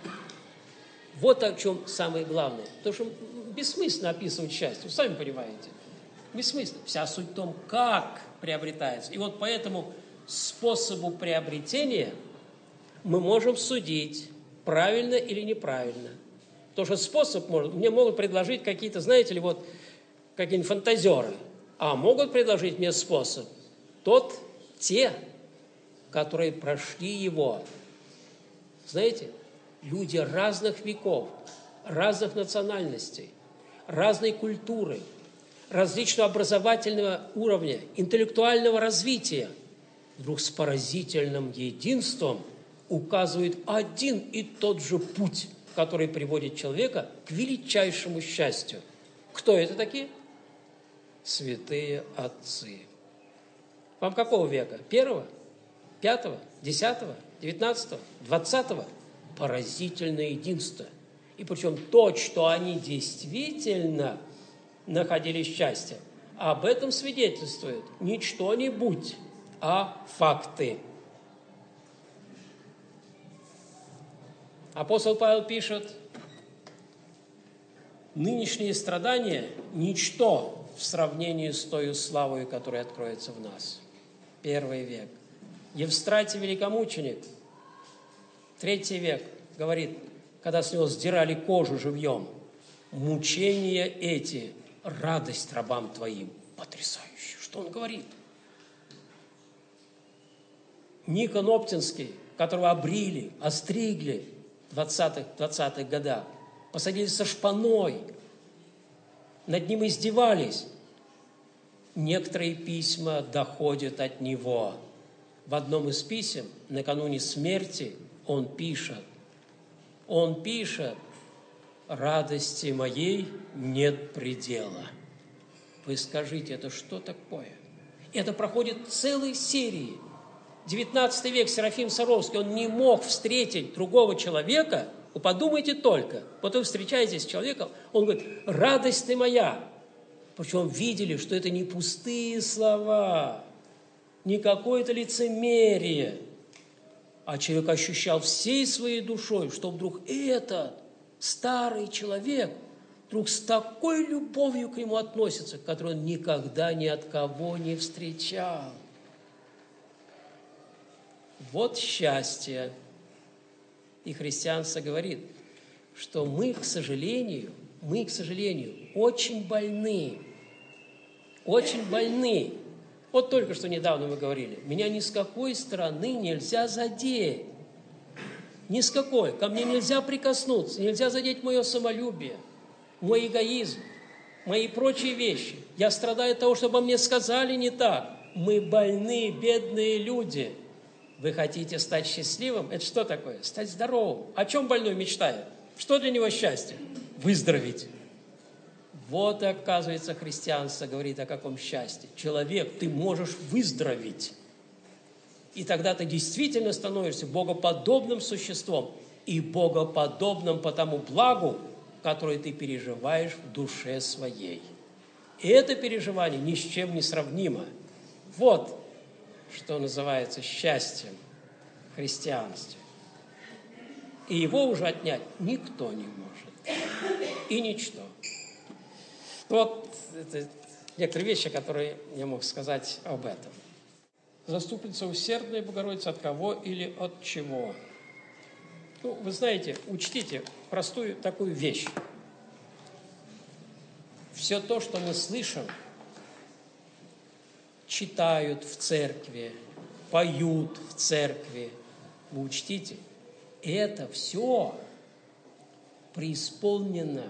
Вот о чем самое главное. Потому что бессмысленно описывать счастье, вы сами понимаете. Бессмысленно. Вся суть в том, как приобретается. И вот по этому способу приобретения мы можем судить, правильно или неправильно. Потому что способ мне могут предложить какие-то, знаете ли, вот какие-нибудь фантазеры, а могут предложить мне способ те, которые прошли его. Знаете, люди разных веков, разных национальностей, разной культуры, различного образовательного уровня, интеллектуального развития, вдруг с поразительным единством указывает один и тот же путь, который приводит человека к величайшему счастью. Кто это такие? Святые отцы. Вам какого века? 1, 5, 10, 19, 20? Поразительное единство. И причем то, что они действительно находили счастье, об этом свидетельствует не что-нибудь, а факты. Апостол Павел пишет: нынешние страдания – ничто в сравнении с той славой, которая откроется в нас. 1 век. Евстратий великомученик, 3 век, говорит, когда с него сдирали кожу живьем: мучения эти – радость рабам твоим. Потрясающе! Что он говорит? Никон Оптинский, которого обрили, остригли в 20-х годах, посадили со шпаной, над ним издевались. Некоторые письма доходят от него. В одном из писем, накануне смерти, он пишет: радости моей нет предела. Вы скажите, это что такое? Это проходит целой серии. 19 век, Серафим Саровский, он не мог встретить другого человека. Вы подумайте только, потом встречаетесь с человеком, он говорит: радость ты моя. Причем видели, что это не пустые слова, не какое-то лицемерие, а человек ощущал всей своей душой, что вдруг этот старый человек вдруг с такой любовью к нему относится, которую он никогда ни от кого не встречал. Вот счастье. И христианство говорит, что мы, к сожалению, очень больны. Очень больны. Вот только что недавно мы говорили: меня ни с какой стороны нельзя задеть. Ни с какой. Ко мне нельзя прикоснуться, нельзя задеть мое самолюбие, мой эгоизм, мои прочие вещи. Я страдаю от того, что обо мне сказали не так. Мы больны, бедные люди. Вы хотите стать счастливым? Это что такое? Стать здоровым. О чем больной мечтает? Что для него счастье? Выздороветь. Вот, оказывается, христианство говорит о каком счастье. Человек, ты можешь выздороветь. И тогда ты действительно становишься богоподобным существом и богоподобным по тому благу, которое ты переживаешь в душе своей. И это переживание ни с чем не сравнимо. Вот что называется счастьем в христианстве. И его уже отнять никто не может. И ничто. Вот это некоторые вещи, которые я мог сказать об этом. Заступница усердная Богородица от кого или от чего? Ну, вы знаете, учтите простую такую вещь. Все то, что мы слышим, читают в церкви, поют в церкви, вы учтите, это все преисполнено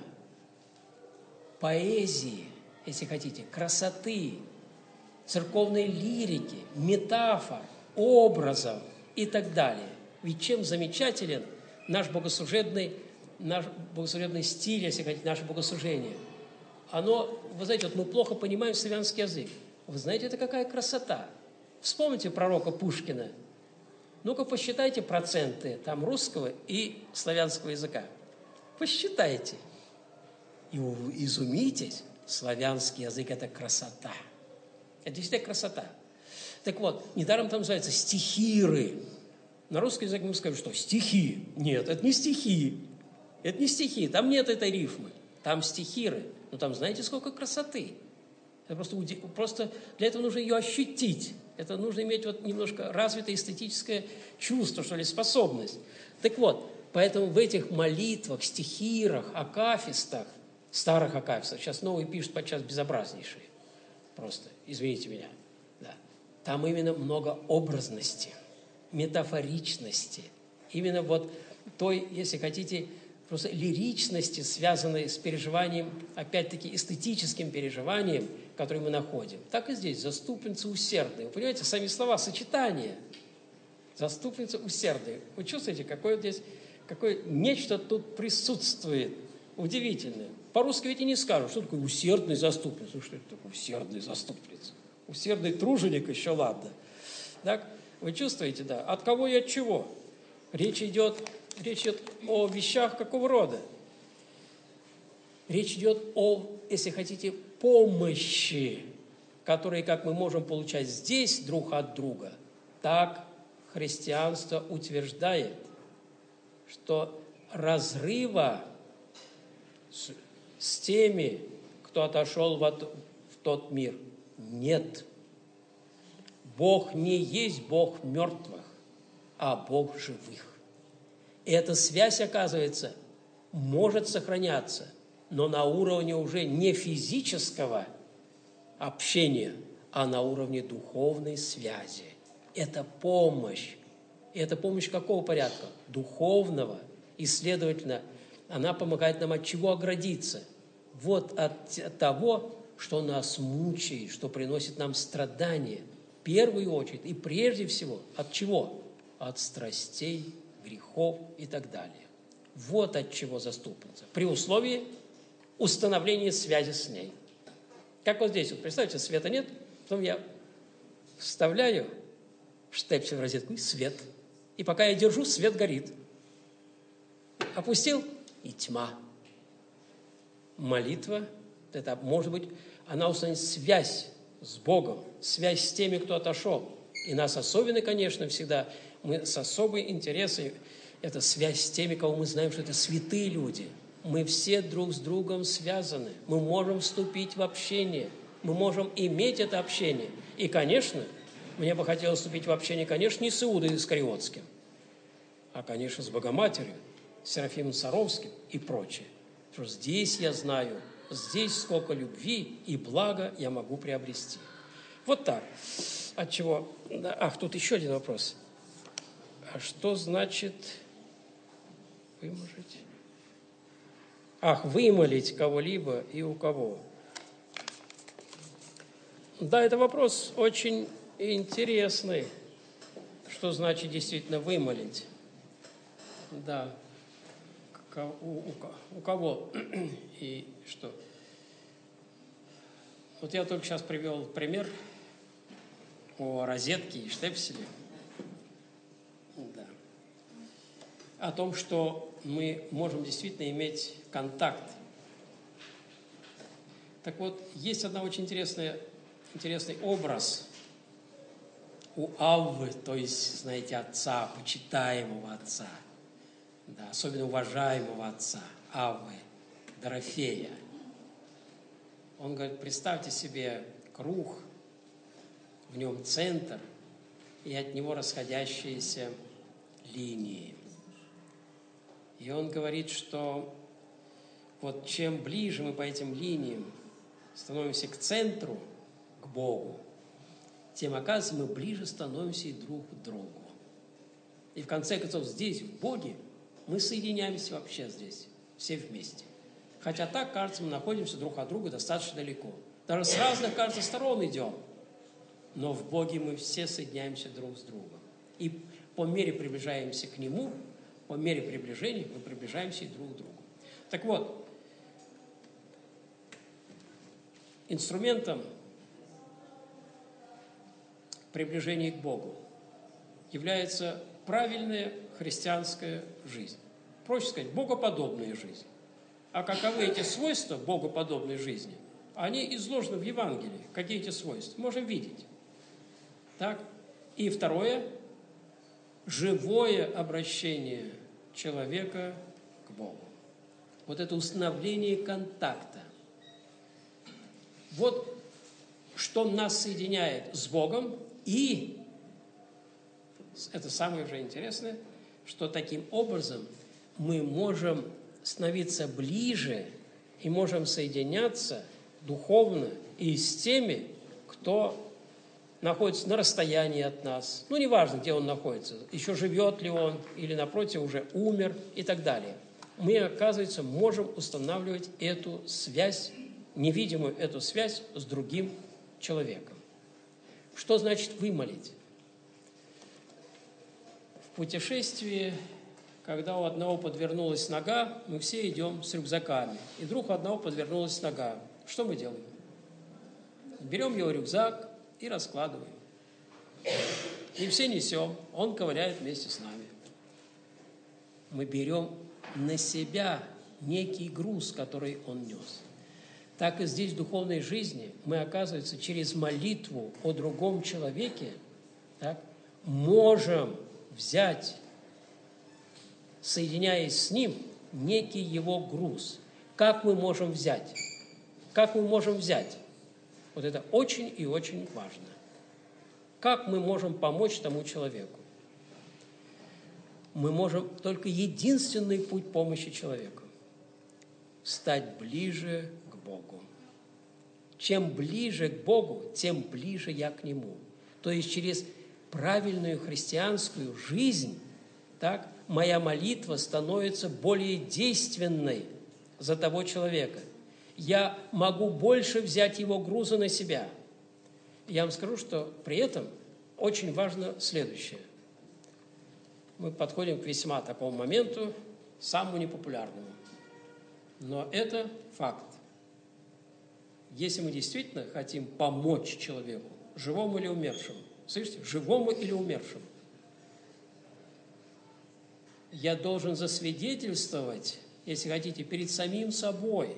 поэзии, если хотите, красоты, церковной лирики, метафор, образов и так далее. Ведь чем замечателен наш богослужебный стиль, если хотите, наше богослужение. Оно, вы знаете, вот мы плохо понимаем славянский язык. Вы знаете, это какая красота. Вспомните пророка Пушкина. Ну-ка посчитайте проценты там русского и славянского языка. Посчитайте. И вы изумитесь, славянский язык – это красота. Это действительно красота. Так вот, недаром там называется стихиры. На русский язык мы скажем, что стихи. Нет, это не стихи. Это не стихи, там нет этой рифмы. Там стихиры. Но там знаете, сколько красоты. Это просто для этого нужно ее ощутить. Это нужно иметь вот немножко развитое эстетическое чувство, что ли, способность. Так вот, поэтому в этих молитвах, стихирах, акафистах, старых акафистах, сейчас новые пишут подчас безобразнейшие, просто, извините меня, да. Там именно много образности, метафоричности, именно вот той, если хотите, просто лиричности, связанной с переживанием, опять-таки, эстетическим переживанием, которое мы находим. Так и здесь, заступница усердная. Вы понимаете, сами слова, сочетание. Заступница усердная. Вы чувствуете, какое нечто тут присутствует удивительное. По-русски ведь и не скажут, что такое усердный заступница. Ну, что это такое усердный заступница? Усердный труженик еще ладно. Так? Вы чувствуете, да? От кого и от чего? Речь идет о вещах какого рода? Речь идет о, если хотите, помощи, которые, как мы можем получать здесь друг от друга, так христианство утверждает, что разрыва с теми, кто отошел в тот мир, нет. Бог не есть Бог мертвых, а Бог живых. И эта связь, оказывается, может сохраняться, но на уровне уже не физического общения, а на уровне духовной связи. Это помощь. И это помощь какого порядка? Духовного. И, следовательно, она помогает нам от чего оградиться? Вот от того, что нас мучает, что приносит нам страдания. В первую очередь и прежде всего от чего? От страстей, грехов и так далее. Вот от чего заступница. При условии установления связи с ней. Как вот здесь, вот представьте, света нет, потом я вставляю штепсель в розетку и свет. И пока я держу, свет горит. Опустил, и тьма. Молитва, это может быть, она установит связь с Богом, связь с теми, кто отошел. И нас особенно, конечно, всегда, мы с особой интересом, это связь с теми, кого мы знаем, что это святые люди. Мы все друг с другом связаны. Мы можем вступить в общение. Мы можем иметь это общение. И, конечно, мне бы хотелось вступить в общение, конечно, не с Иудой Искариотским, а, конечно, с Богоматерью, с Серафимом Саровским и прочее. Потому что здесь я знаю, здесь сколько любви и блага я могу приобрести. Вот так. От чего? Ах, тут еще один вопрос. А что значит выможить? Ах, вымолить кого-либо и у кого? Да, это вопрос очень интересный. Что значит действительно вымолить? Да. У кого и что? Вот я только сейчас привел пример о розетке и штепселе. Да. О том, что мы можем действительно иметь контакт. Так вот, есть один очень интересный образ у Аввы, то есть, знаете, отца, почитаемого отца, да, особенно уважаемого отца, Аввы, Дорофея. Он говорит, представьте себе круг, в нем центр, и от него расходящиеся линии. И он говорит, что вот чем ближе мы по этим линиям становимся к центру, к Богу, тем, оказывается, мы ближе становимся и друг к другу. И в конце концов, здесь, в Боге, мы соединяемся вообще здесь, все вместе. Хотя так, кажется, мы находимся друг от друга достаточно далеко. Даже с разных, кажется, сторон идем. Но в Боге мы все соединяемся друг с другом. И по мере приближаемся к Нему, по мере приближения мы приближаемся и друг к другу. Так вот, инструментом приближения к Богу является правильная христианская жизнь. Проще сказать, богоподобная жизнь. А каковы эти свойства богоподобной жизни? Они изложены в Евангелии. Какие эти свойства? Можем видеть. Так? И второе – живое обращение человека к Богу. Вот это установление контакта. Вот что нас соединяет с Богом, и это самое уже интересное, что таким образом мы можем становиться ближе и можем соединяться духовно и с теми, кто находится на расстоянии от нас. Неважно, где он находится, еще живет ли он, или, напротив, уже умер и так далее. мы, оказывается, можем устанавливать эту связь, невидимую эту связь с другим человеком. Что значит вымолить? В путешествии, когда у одного подвернулась нога, мы все идем с рюкзаками, и вдруг у одного подвернулась нога. Что мы делаем? Берем его рюкзак и раскладываем. И все несем, он ковыляет вместе с нами. Мы берем на себя некий груз, который он нес. Так и здесь в духовной жизни мы, оказывается, через молитву о другом человеке, так, можем взять, соединяясь с ним, некий его груз. Как мы можем взять? Как мы можем взять? Вот это очень и очень важно. Как мы можем помочь тому человеку? Мы можем, только единственный путь помощи человеку – стать ближе к Богу. Чем ближе к Богу, тем ближе я к Нему. То есть через правильную христианскую жизнь, так, моя молитва становится более действенной за того человека. Я могу больше взять его груза на себя. Я вам скажу, что при этом очень важно следующее. Мы подходим к весьма такому моменту, самому непопулярному. Но это факт. Если мы действительно хотим помочь человеку, живому или умершему, слышите, живому или умершему, я должен засвидетельствовать, если хотите, перед самим собой.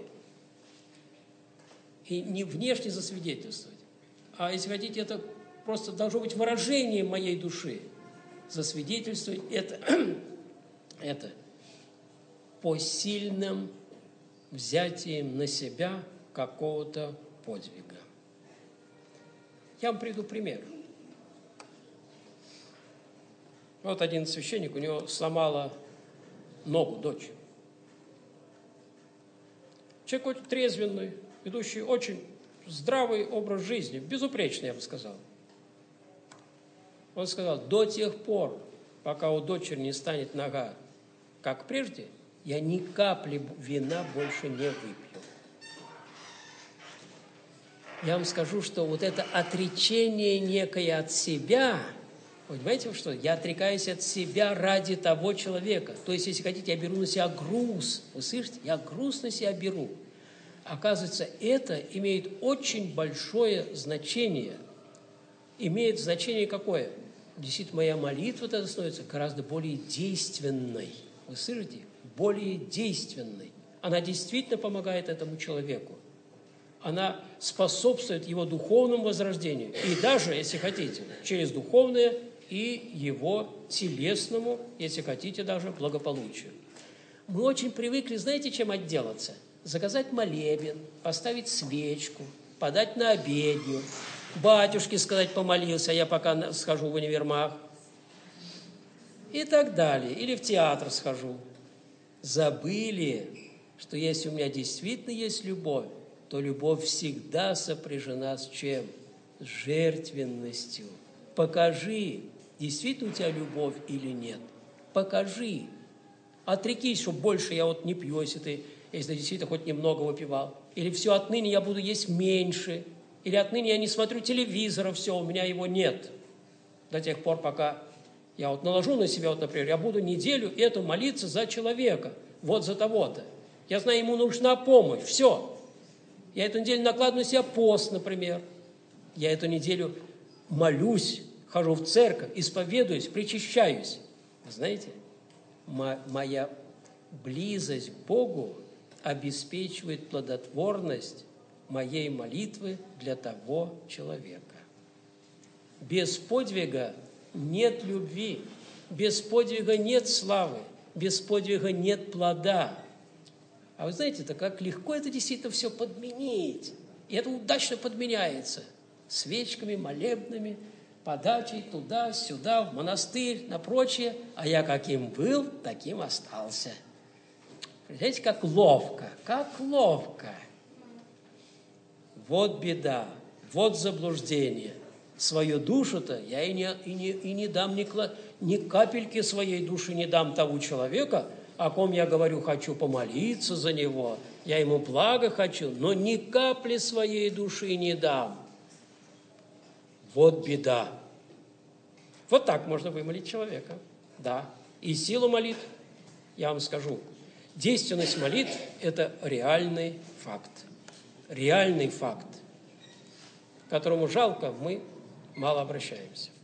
И не внешне засвидетельствовать, а если хотите, это просто должно быть выражением моей души. Засвидетельствовать это по сильным взятием на себя какого-то подвига. Я вам приведу пример. Вот один священник, у него сломала ногу дочь. Человек очень трезвенный, ведущий очень здравый образ жизни, безупречный, я бы сказал. Он сказал: до тех пор, пока у дочери не станет нога, как прежде, я ни капли вина больше не выпью. Я вам скажу, что вот это отречение некое от себя, вы понимаете, что я отрекаюсь от себя ради того человека. То есть, если хотите, я беру на себя груз. Вы слышите? Я груз на себя беру. Оказывается, это имеет очень большое значение. Имеет значение какое? Действительно, моя молитва тогда становится гораздо более действенной. Вы слышите? Более действенной. Она действительно помогает этому человеку. Она способствует его духовному возрождению. И даже, если хотите, через духовное и его телесному, если хотите, даже благополучию. Мы очень привыкли, знаете, чем отделаться? Заказать молебен, поставить свечку, подать на обедню, батюшке сказать помолился, а я пока схожу в универмаг и так далее. Или в театр схожу. Забыли, что если у меня действительно есть любовь, то любовь всегда сопряжена с чем? С жертвенностью. Покажи, действительно у тебя любовь или нет. Покажи. Отрекись, что больше я вот не пью, если ты действительно хоть немного выпивал. Или все, отныне я буду есть меньше. Или отныне я не смотрю телевизора, все, у меня его нет. До тех пор, пока я вот наложу на себя, вот, например, я буду неделю эту молиться за человека. Вот за того-то. Я знаю, ему нужна помощь. Все. Я эту неделю накладываю на себя пост, например. Я эту неделю молюсь, хожу в церковь, исповедуюсь, причащаюсь. Вы знаете, моя близость к Богу обеспечивает плодотворность моей молитвы для того человека. Без подвига нет любви, без подвига нет славы, без подвига нет плода. А вы знаете, это как легко это действительно все подменить. И это удачно подменяется свечками, молебными, подачей туда-сюда, в монастырь, на прочее. А я каким был, таким остался. Представляете, как ловко, как ловко. Вот беда, вот заблуждение. Свою душу-то я и не дам ни капельки своей души не дам тому человека, о ком я говорю, хочу помолиться за него, я ему благо хочу, но ни капли своей души не дам. Вот беда. Вот так можно вымолить человека. Да. И силу молитв, я вам скажу, действенность молитв – это реальный факт. Реальный факт, к которому жалко мы мало обращаемся.